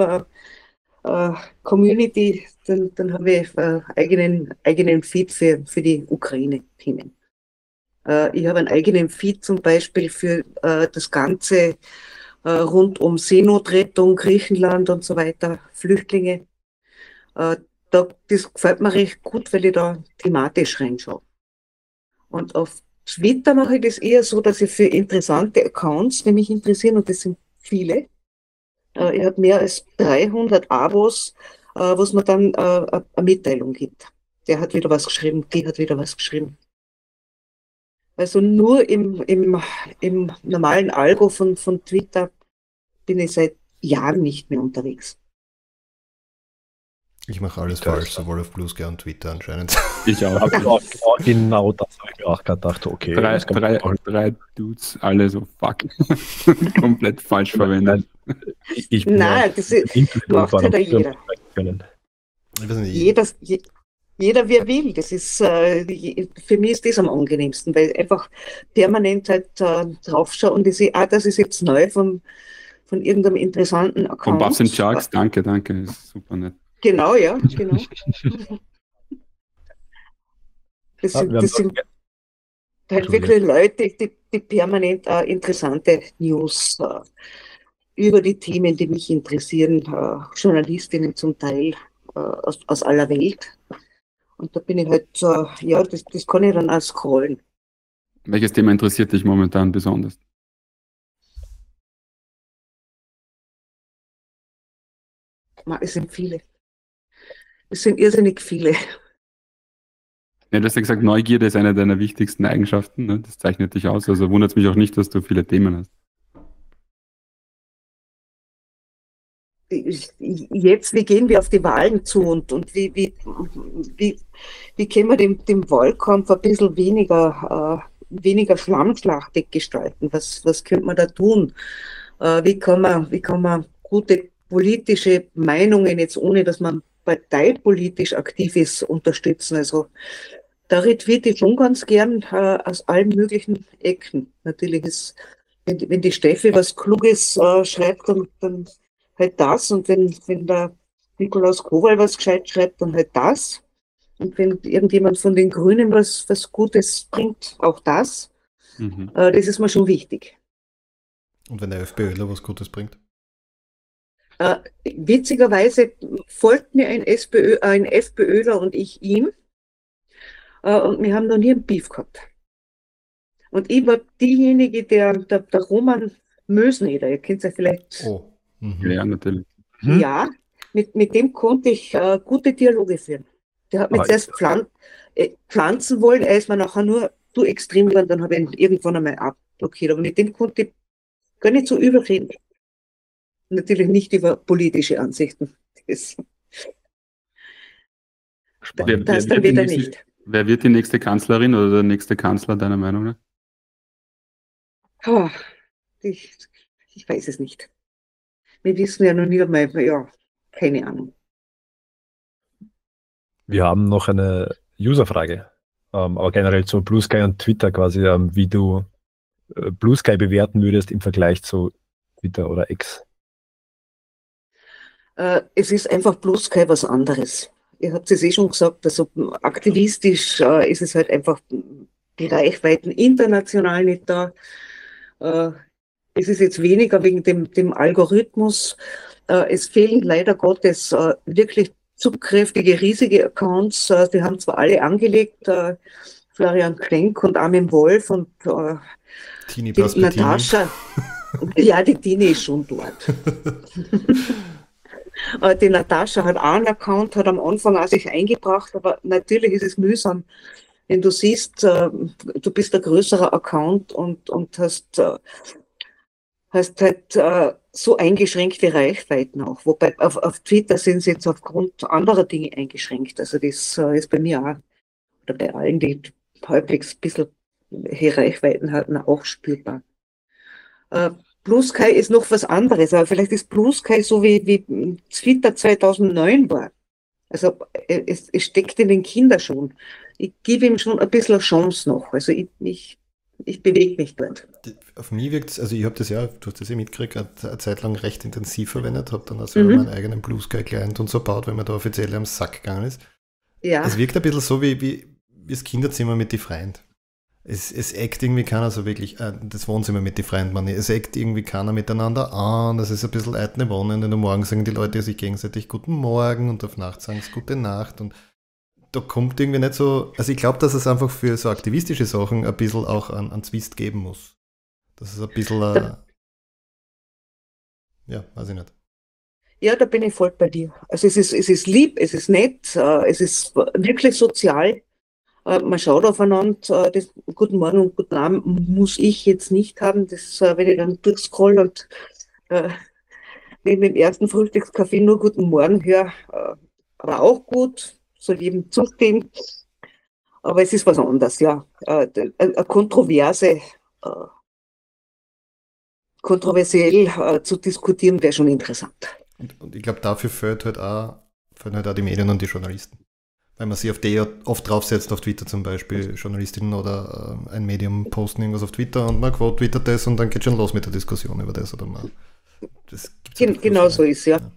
Community, dann habe ich eigenen Feed für die Ukraine-Themen. Ich habe einen eigenen Feed zum Beispiel für das Ganze rund um Seenotrettung, Griechenland und so weiter, Flüchtlinge. Das gefällt mir recht gut, weil ich da thematisch reinschaue. Und auf Twitter mache ich das eher so, dass ich für interessante Accounts, die mich interessieren, und das sind viele, ich habe mehr als 300 Abos, wo es mir dann eine Mitteilung gibt. Der hat wieder was geschrieben, die hat wieder was geschrieben. Also nur im normalen Algo von Twitter bin ich seit Jahren nicht mehr unterwegs. Ich mache alles falsch, sowohl auf Blue Sky und Twitter anscheinend. Ich auch. Genau das habe ich mir auch gerade gedacht, okay. das kann man auch- drei Dudes, alle so fuck. Komplett falsch verwendet. Ich bin Nein, das macht halt auch jeder. Ich weiß nicht, Jeder, wer will. Das ist, für mich ist das am angenehmsten, weil ich einfach permanent halt draufschaue und ich sehe, das ist jetzt neu von irgendeinem interessanten Account. Von Buffs and Sharks, danke, ist super nett. Genau, ja, genau. Das sind halt wirklich Leute, die permanent interessante News über die Themen, die mich interessieren, Journalistinnen zum Teil aus aller Welt. Und da bin ich halt, das kann ich dann auch scrollen. Welches Thema interessiert dich momentan besonders? Es sind viele. Es sind irrsinnig viele. Ja, du hast ja gesagt, Neugierde ist eine deiner wichtigsten Eigenschaften. Ne? Das zeichnet dich aus. Also wundert es mich auch nicht, dass du viele Themen hast. Jetzt, wie gehen wir auf die Wahlen zu und wie können wir dem Wahlkampf ein bisschen weniger schlammschlachtig gestalten? Was könnte man da tun? Wie kann man gute politische Meinungen jetzt, ohne dass man parteipolitisch aktiv ist, unterstützen? Also da retweete ich schon ganz gern aus allen möglichen Ecken. Natürlich ist, wenn die Steffi was Kluges schreibt, dann halt das. Und wenn der Nikolaus Kowal was gescheit schreibt, dann halt das. Und wenn irgendjemand von den Grünen was Gutes bringt, auch das. Das ist mir schon wichtig. Und wenn der FPÖler was Gutes bringt? Witzigerweise folgt mir ein FPÖler und ich ihm. Und wir haben noch nie einen Beef gehabt. Und ich war diejenige, der Roman Mösneder, ihr kennt ja vielleicht. Oh. Ja, natürlich. Ja, mit dem konnte ich gute Dialoge führen. Der hat mich zuerst pflanzen wollen, er ist mir nachher nur zu extrem geworden, dann habe ich ihn irgendwann einmal abblockiert. Aber mit dem konnte ich gar nicht so überreden. Natürlich nicht über politische Ansichten. Das dann wieder nicht. Wer wird die nächste Kanzlerin oder der nächste Kanzler, deiner Meinung nach? Ich weiß es nicht. Wir wissen ja noch nicht einmal, keine Ahnung. Wir haben noch eine Userfrage, aber generell zu Blue Sky und Twitter quasi, wie du Blue Sky bewerten würdest im Vergleich zu Twitter oder X. Es ist einfach Blue Sky was anderes. Ihr habt es schon gesagt, also aktivistisch ist es halt einfach die Reichweiten international nicht da. Es ist jetzt weniger wegen dem Algorithmus. Es fehlen leider Gottes wirklich zugkräftige, riesige Accounts. Die haben zwar alle angelegt, Florian Klenk und Armin Wolf und Tini die Paspettini. Natascha. Ja, die Tini ist schon dort. Die Natascha hat auch einen Account, hat am Anfang auch sich eingebracht, aber natürlich ist es mühsam, wenn du siehst, du bist ein größerer Account und hast halt so eingeschränkte Reichweiten auch. Wobei auf Twitter sind sie jetzt aufgrund anderer Dinge eingeschränkt. Also das ist bei mir auch, oder bei allen, die halbwegs ein bisschen hohe Reichweiten hatten, auch spürbar. Blue Sky ist noch was anderes, aber vielleicht ist Blue Sky so wie Twitter 2009 war. Also es steckt in den Kindern schon. Ich gebe ihm schon ein bisschen eine Chance noch. Also ich bewege mich dort. Auf mich wirkt es, also ich habe das ja, du hast das ja mitgekriegt, eine Zeit lang recht intensiv verwendet, habe dann auch selber meinen eigenen Blue Sky Client und so baut, wenn man da offiziell am Sack gegangen ist. Ja. Es wirkt ein bisschen so wie das Kinderzimmer mit die Freund. Es eckt irgendwie keiner so wirklich, das Wohnzimmer mit die Freund, es eckt irgendwie keiner miteinander an, das ist ein bisschen eitne Wohnen, denn am Morgen sagen die Leute sich gegenseitig Guten Morgen und auf Nacht sagen sie Gute Nacht und da kommt irgendwie nicht so, also ich glaube, dass es einfach für so aktivistische Sachen ein bisschen auch an Zwist geben muss. Das ist ein bisschen, ja, weiß ich nicht. Ja, da bin ich voll bei dir. Also es ist lieb, es ist nett, es ist wirklich sozial. Man schaut aufeinander, das Guten Morgen und Guten Abend muss ich jetzt nicht haben. Das, wenn ich dann durchscroll und neben dem ersten Frühstückskaffee nur Guten Morgen höre, aber auch gut, soll jedem zustehen. Aber es ist was anderes, ja. Eine kontroversiell zu diskutieren, wäre schon interessant. Und ich glaube, dafür fehlen halt auch die Medien und die Journalisten. Weil man sich auf die ja oft draufsetzt, auf Twitter zum Beispiel, Journalistinnen oder ein Medium posten irgendwas auf Twitter und man twittert das und dann geht schon los mit der Diskussion über das. Oder man, das gibt's genau so ist ja.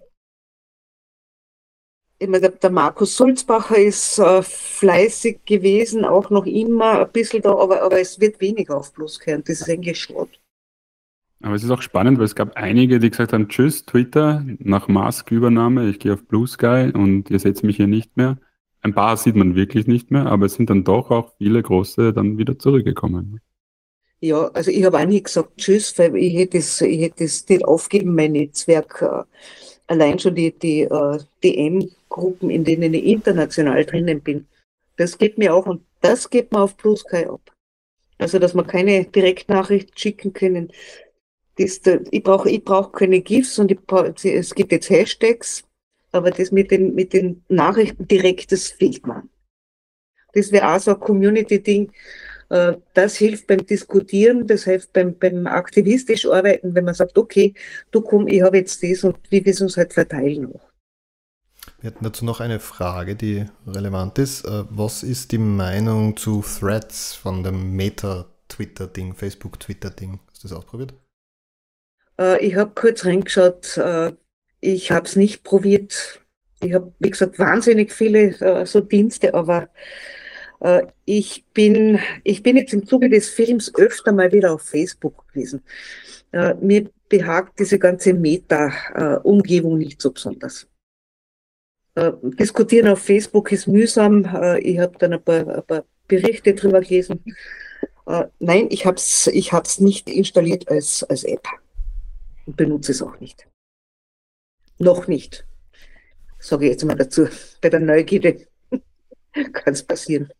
Ich meine, der Markus Sulzbacher ist fleißig gewesen, auch noch immer ein bisschen da, aber es wird weniger auf Blue Sky und das ist eigentlich schade. Aber es ist auch spannend, weil es gab einige, die gesagt haben, tschüss Twitter, nach Musk-Übernahme, ich gehe auf Blue Sky und ihr seht mich hier nicht mehr. Ein paar sieht man wirklich nicht mehr, aber es sind dann doch auch viele große dann wieder zurückgekommen. Ja, also ich habe auch nie gesagt tschüss, weil ich hätte es nicht aufgeben, mein Netzwerk. Allein schon die DM-Gruppen, in denen ich international drinnen bin, das geht mir auch und das geht mir auf Blue Sky ab. Also, dass wir keine Direktnachrichten schicken können. Ich brauch keine GIFs und es gibt jetzt Hashtags, aber das mit den Nachrichten direkt, das fehlt mir. Das wäre auch so ein Community-Ding. Das hilft beim Diskutieren, das hilft beim aktivistisch Arbeiten, wenn man sagt, okay, du komm, ich habe jetzt das und wie wir es uns halt verteilen auch. Wir hatten dazu noch eine Frage, die relevant ist. Was ist die Meinung zu Threads von dem Meta-Twitter-Ding, Facebook-Twitter-Ding? Hast du das ausprobiert? Ich habe kurz reingeschaut, ich habe es nicht probiert. Ich habe, wie gesagt, wahnsinnig viele so Dienste, aber ich bin jetzt im Zuge des Films öfter mal wieder auf Facebook gewesen. Mir behagt diese ganze Meta-Umgebung nicht so besonders. Diskutieren auf Facebook ist mühsam. Ich habe dann ein paar Berichte drüber gelesen. Nein, ich hab's nicht installiert als App. Und benutze es auch nicht. Noch nicht. Sage ich jetzt mal dazu. Bei der Neugierde kann es passieren.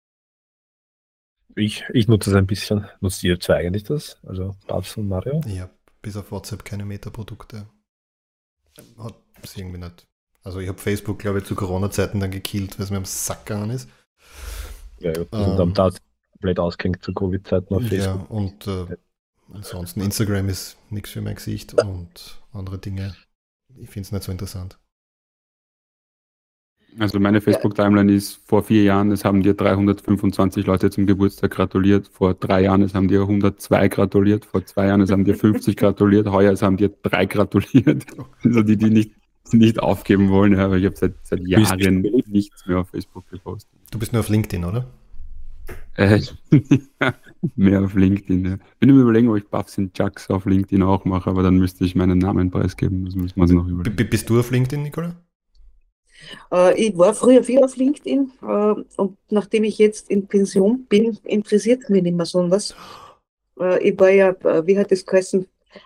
Ich nutze es ein bisschen. Nutzt ihr zwei eigentlich das? Also Babs und Mario? Ich habe bis auf WhatsApp keine Meta-Produkte. Hat es irgendwie nicht. Also ich habe Facebook, glaube ich, zu Corona-Zeiten dann gekillt, weil es mir am Sack gegangen ist. Ja, wir sind dann da komplett ausgehängt zu Covid-Zeiten auf Facebook. Ja, und ansonsten Instagram ist nichts für mein Gesicht und andere Dinge. Ich finde es nicht so interessant. Also meine Facebook-Timeline ist vor 4 Jahren, es haben dir 325 Leute zum Geburtstag gratuliert, vor 3 Jahren, es haben dir 102 gratuliert, vor 2 Jahren, es haben dir 50 gratuliert, heuer, es haben dir 3 gratuliert. Also die nicht aufgeben wollen, ja, aber ich habe seit Jahren nichts mehr auf Facebook gepostet. Du bist nur auf LinkedIn, oder? Mehr auf LinkedIn. Ja. Ich bin mir überlegen, ob ich Buffs in Chucks auf LinkedIn auch mache, aber dann müsste ich meinen Namen preisgeben. Das müssen wir uns noch überlegen. Bist du auf LinkedIn, Nicola? Ich war früher viel auf LinkedIn und nachdem ich jetzt in Pension bin, interessiert mich nicht mehr so was. Ich war ja, wie hat das geheißen,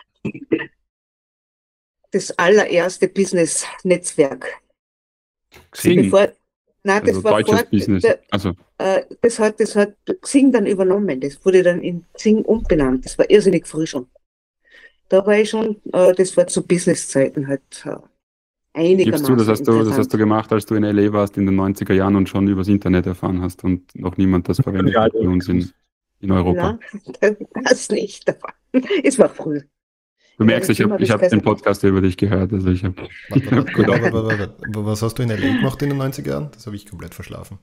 das allererste Business-Netzwerk. Xing, Nein, also das war deutsches vor, Business. Also, das hat Xing dann übernommen. Das wurde dann in Xing umbenannt. Das war irrsinnig früh schon. Da war ich schon, das war zu Business-Zeiten halt gibst du, einigermaßen das hast du gemacht, als du in LA warst in den 90er Jahren und schon übers Internet erfahren hast und noch niemand das verwendet hat bei uns in Europa. Ja, das nicht. Es war früh. Du merkst, ich hab den Podcast über dich gehört. Also Was hast du in LA gemacht in den 90er Jahren? Das habe ich komplett verschlafen.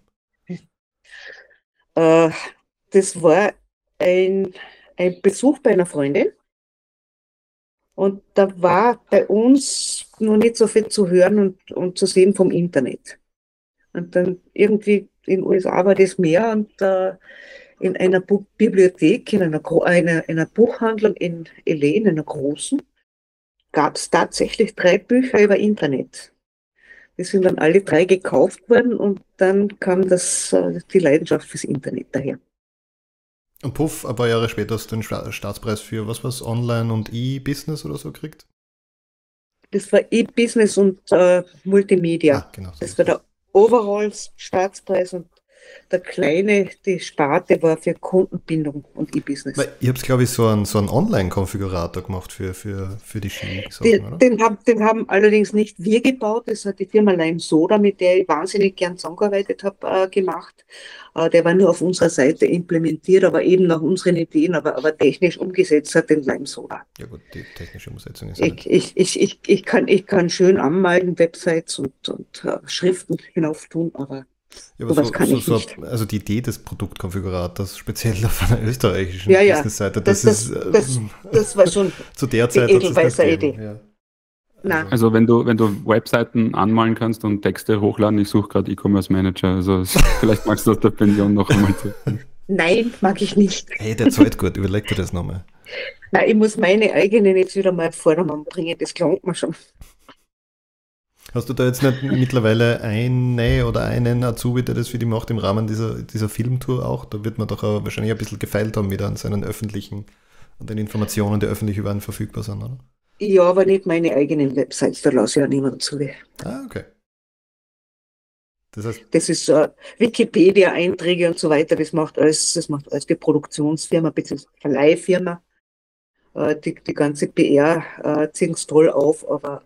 Das war ein Besuch bei einer Freundin. Und da war bei uns noch nicht so viel zu hören und zu sehen vom Internet. Und dann irgendwie in den USA war das mehr und in einer Bibliothek, in einer Buchhandlung in LA, in einer großen, gab es tatsächlich 3 Bücher über Internet. Die sind dann alle 3 gekauft worden und dann kam die Leidenschaft fürs Internet daher. Und puff, ein paar Jahre später hast du den Staatspreis für was Online- und E-Business oder so gekriegt? Das war E-Business und Multimedia. Genau. Das war der Overall-Staatspreis und der kleine, die Sparte war für Kundenbindung und E-Business. Ihr habt, glaube ich, so einen Online-Konfigurator gemacht für die Ski-Sachen, oder? Den haben allerdings nicht wir gebaut, das hat die Firma Lime Soda, mit der ich wahnsinnig gern zusammengearbeitet habe, gemacht. Der war nur auf unserer Seite implementiert, aber eben nach unseren Ideen, aber technisch umgesetzt hat den Lime Soda. Ja gut, die technische Umsetzung ist ich kann schön anmalen, Websites und Schriften hinauf tun, aber also die Idee des Produktkonfigurators, speziell auf einer österreichischen Businessseite, das war schon zu der Zeit die edelweiße Idee. Ja. Also wenn du Webseiten anmalen kannst und Texte hochladen, ich suche gerade E-Commerce Manager, also vielleicht magst du aus der Pension noch einmal zu. Nein, mag ich nicht. Hey, der zahlt gut, überleg dir das nochmal. Nein, ich muss meine eigenen jetzt wieder mal auf Vordermann bringen, das klingt mir schon. Hast du da jetzt nicht mittlerweile einen Azubi, der das für die macht im Rahmen dieser Filmtour auch? Da wird man doch auch wahrscheinlich ein bisschen gefeilt haben wieder an den Informationen, die öffentlich über einen verfügbar sind, oder? Ja, aber nicht meine eigenen Websites, da lasse ich ja niemanden zu. Okay. Das ist Wikipedia-Einträge und so weiter, das macht alles die Produktionsfirma bzw. Verleihfirma. Die ganze PR ziehen es toll auf, aber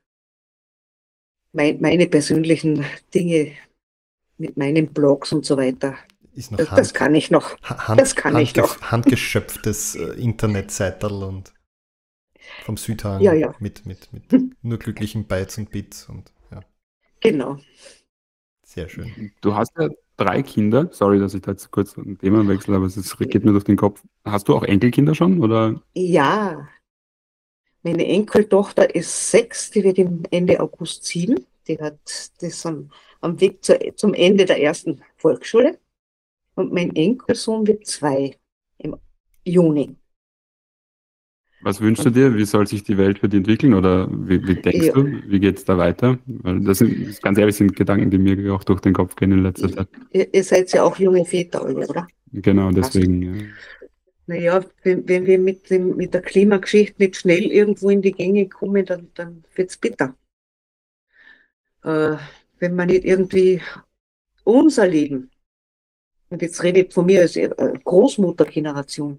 meine persönlichen Dinge mit meinen Blogs und so weiter, das kann ich noch. Handgeschöpftes Internetseiterl und vom Südhang mit nur glücklichen Bytes und Bits und ja. Genau. Sehr schön. Du hast ja 3 Kinder, sorry, dass ich da jetzt kurz ein Thema wechsle, aber es geht mir durch den Kopf. Hast du auch Enkelkinder schon, oder? Ja. Meine Enkeltochter ist 6, die wird im Ende August 7. Die hat das am Weg zum Ende der ersten Volksschule. Und mein Enkelsohn wird 2 im Juni. Was wünschst du dir? Wie soll sich die Welt für dich entwickeln? Oder wie denkst du? Wie geht es da weiter? Weil das ganz ehrlich sind Gedanken, die mir auch durch den Kopf gehen in letzter Zeit. Ihr seid ja auch junge Väter, oder? Genau, deswegen. Naja, wenn wir mit der Klimageschichte nicht schnell irgendwo in die Gänge kommen, dann wird es bitter. Wenn man nicht irgendwie unser Leben, und jetzt rede ich von mir als Großmuttergeneration,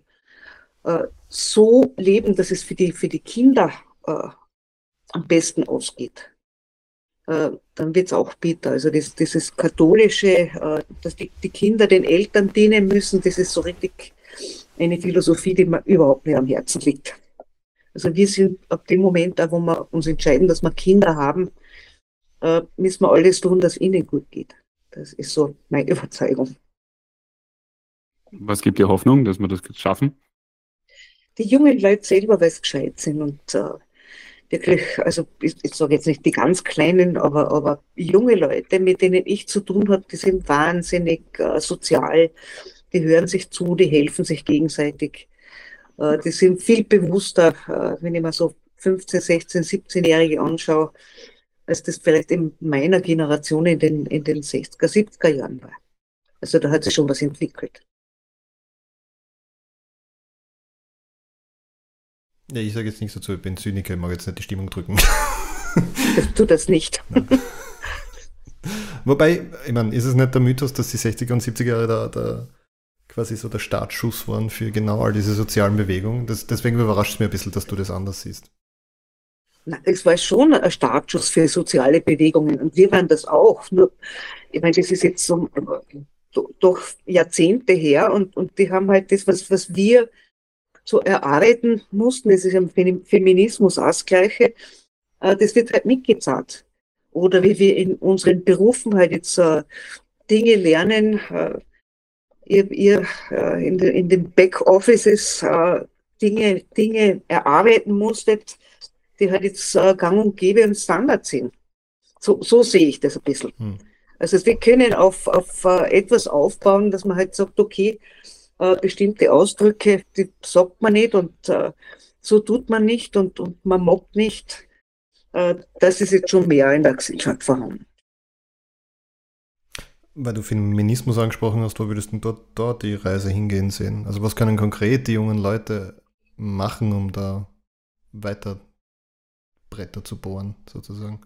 so leben, dass es für die Kinder am besten ausgeht, dann wird es auch bitter. Also dieses katholische, dass die Kinder den Eltern dienen müssen, das ist so richtig eine Philosophie, die mir überhaupt nicht am Herzen liegt. Also wir sind ab dem Moment, wo wir uns entscheiden, dass wir Kinder haben, müssen wir alles tun, dass ihnen gut geht. Das ist so meine Überzeugung. Was gibt dir Hoffnung, dass wir das schaffen? Die jungen Leute selber, weil sie gescheit sind und wirklich, also ich sage jetzt nicht die ganz Kleinen, aber junge Leute, mit denen ich zu tun habe, die sind wahnsinnig sozial, die hören sich zu, die helfen sich gegenseitig. Die sind viel bewusster, wenn ich mir so 15, 16, 17-Jährige anschaue, als das vielleicht in meiner Generation in den 60er, 70er Jahren war. Also da hat sich schon was entwickelt. Ja, ich sage jetzt nichts dazu, ich bin Zyniker, ich mag jetzt nicht die Stimmung drücken. Das tut das nicht. Wobei, ich meine, ist es nicht der Mythos, dass die 60er und 70er Jahre da quasi so der Startschuss waren für genau all diese sozialen Bewegungen? Deswegen überrascht es mich ein bisschen, dass du das anders siehst. Na, es war schon ein Startschuss für soziale Bewegungen und wir waren das auch. Nur, ich meine, das ist jetzt so, doch Jahrzehnte her und die haben halt das, was wir so erarbeiten mussten, das ist im Feminismus auch das Gleiche, das wird halt mitgezahlt. Oder wie wir in unseren Berufen halt jetzt Dinge lernen, ihr in den Backoffices Dinge erarbeiten musstet, die halt jetzt gang und gäbe und Standard sind. So sehe ich das ein bisschen. Also wir können auf etwas aufbauen, dass man halt sagt, okay, bestimmte Ausdrücke, die sagt man nicht und so tut man nicht und man mobbt nicht. Das ist jetzt schon mehr in der Gesellschaft vorhanden. Weil du Feminismus angesprochen hast, wo würdest du dort die Reise hingehen sehen? Also was können konkret die jungen Leute machen, um da weiter Bretter zu bohren, sozusagen?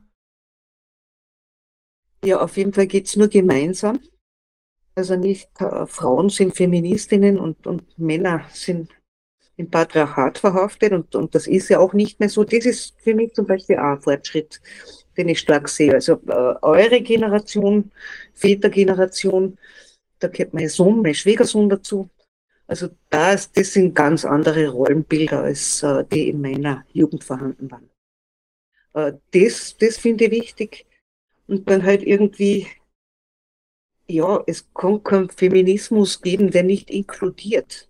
Ja, auf jeden Fall geht es nur gemeinsam. Also nicht Frauen sind Feministinnen und Männer sind im Patriarchat verhaftet und das ist ja auch nicht mehr so. Das ist für mich zum Beispiel auch ein Fortschritt, den ich stark sehe. Also eure Generation, Vätergeneration, da gehört mein Sohn, mein Schwiegersohn dazu. Also das sind ganz andere Rollenbilder, als die in meiner Jugend vorhanden waren. Das finde ich wichtig. Und dann halt irgendwie, ja, es kann keinen Feminismus geben, der nicht inkludiert.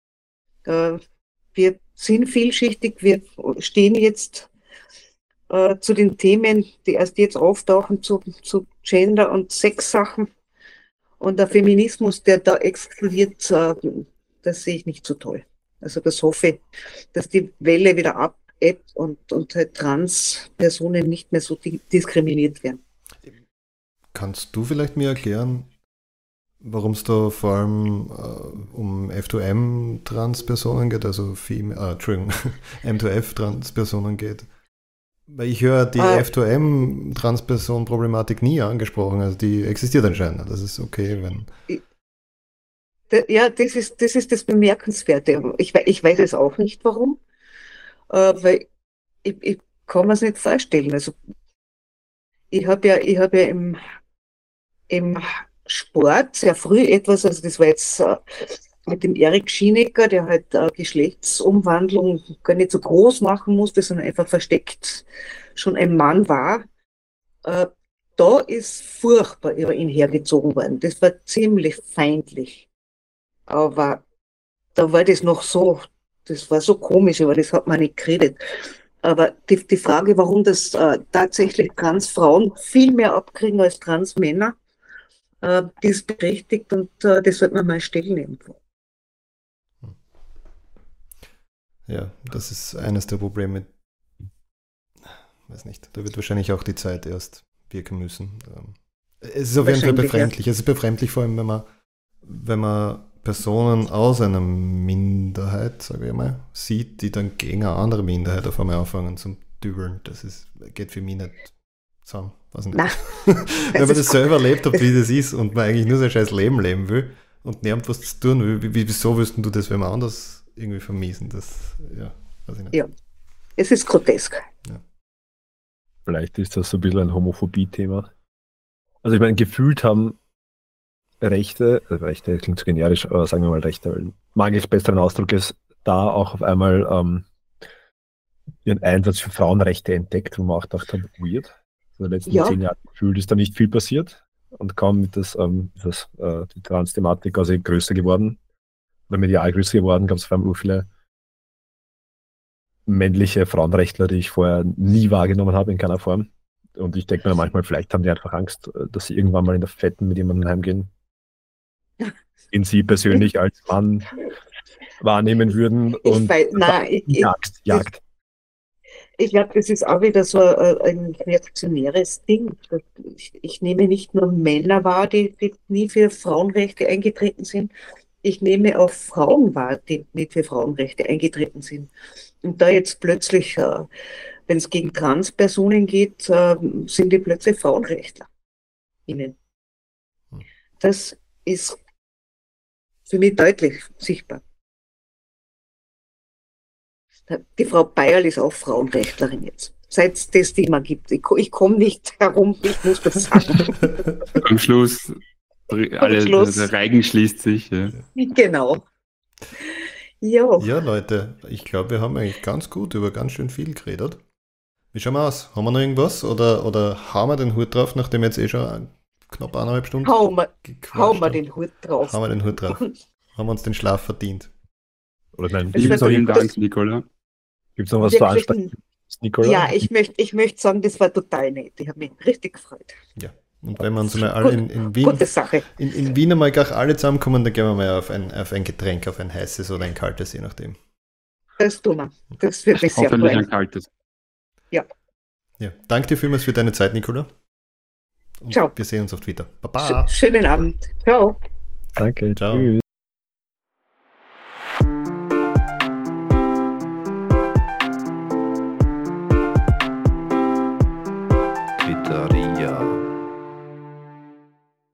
Wir sind vielschichtig, wir stehen jetzt zu den Themen, die erst jetzt auftauchen, zu Gender- und Sexsachen. Und der Feminismus, der da exkludiert, das sehe ich nicht so toll. Also das hoffe ich, dass die Welle wieder abebbt und halt Trans-Personen nicht mehr so diskriminiert werden. Kannst du vielleicht mir erklären, warum es da vor allem um F2M-Trans-Personen geht, also M2F-Trans-Personen geht? Weil ich höre die F2M-Trans-Person-Problematik nie angesprochen, also die existiert anscheinend. Das ist okay, wenn... Ja, das ist das Bemerkenswerte. Ich weiß es auch nicht, warum, weil ich kann mir es nicht vorstellen. Also ich habe ja im Sport sehr früh etwas, also das war jetzt mit dem Erik Schienecker, der halt Geschlechtsumwandlung gar nicht so groß machen musste, sondern einfach versteckt schon ein Mann war. Da ist furchtbar über ihn hergezogen worden. Das war ziemlich feindlich. Aber da war das noch so, das war so komisch, aber das hat man nicht geredet. Aber die Frage, warum das tatsächlich Transfrauen viel mehr abkriegen als Transmänner, die ist berechtigt und das sollte man mal stellen irgendwo. Ja, das ist eines der Probleme. Weiß nicht, da wird wahrscheinlich auch die Zeit erst wirken müssen. Es ist auf jeden Fall befremdlich. Ja. Es ist befremdlich, vor allem, wenn man Personen aus einer Minderheit, sage ich mal, sieht, die dann gegen eine andere Minderheit auf einmal anfangen zum Dübeln. Geht für mich nicht zusammen. Weiß nicht. Wenn man das selber erlebt hat, wie das ist und man eigentlich nur sein scheiß Leben leben will und niemand was zu tun will, wieso wüssten du das, wenn man anders irgendwie vermiesen? Das, ja, weiß ich nicht. Ja, es ist grotesk. Ja. Vielleicht ist das so ein bisschen ein Homophobie-Thema. Also ich meine, gefühlt haben Rechte klingt zu generisch, aber sagen wir mal Rechte, weil mangels besseren Ausdruck ist, da auch auf einmal ihren Einsatz für Frauenrechte entdeckt, wo man auch gedacht hat, weird. In den letzten 10 Jahren gefühlt ist da nicht viel passiert und kaum ist die Trans-Thematik quasi größer geworden, oder medial größer geworden, gab es vor allem viele männliche Frauenrechtler, die ich vorher nie wahrgenommen habe in keiner Form. Und ich denke mir manchmal, vielleicht haben die einfach Angst, dass sie irgendwann mal in der Fetten mit jemandem heimgehen. den Sie persönlich als Mann wahrnehmen würden. Und Jagd. Ich glaube, das ist auch wieder so ein reaktionäres Ding. Ich nehme nicht nur Männer wahr, die nie für Frauenrechte eingetreten sind. Ich nehme auch Frauen wahr, die nicht für Frauenrechte eingetreten sind. Und da jetzt plötzlich, wenn es gegen Transpersonen geht, sind die plötzlich Frauenrechtler. Das ist für mich deutlich sichtbar. Die Frau Bayerl ist auch Frauenrechtlerin jetzt. Seit es das Thema gibt. Ich komme nicht herum, ich muss das sagen. Am Schluss, der Reigen schließt sich. Ja. Genau. Jo. Ja, Leute, ich glaube, wir haben eigentlich ganz gut über ganz schön viel geredet. Wie schauen wir aus? Haben wir noch irgendwas? Oder hauen wir den Hut drauf, nachdem wir jetzt schon knapp 1,5 Stunden hauen wir den Hut drauf. Hauen wir den Hut drauf. Haben wir uns den Schlaf verdient. Oder nein, vielen Dank, Nicola. Gibt es noch was veranstalten? Nicola? Ja, ich möchte sagen, das war total nett. Ich habe mich richtig gefreut. Ja, und wenn wir uns mal alle in Wien, gute Sache. In Wien einmal gar alle zusammenkommen, dann gehen wir mal auf ein Getränk, auf ein heißes oder ein kaltes, je nachdem. Das tun wir. Das wird mich sehr freuen. Ein kaltes. Ja. Ja. Danke dir vielmals für deine Zeit, Nicola. Und ciao. Wir sehen uns auf Twitter. Baba. Schönen Abend. Ciao. Danke. Ciao. Tschüss.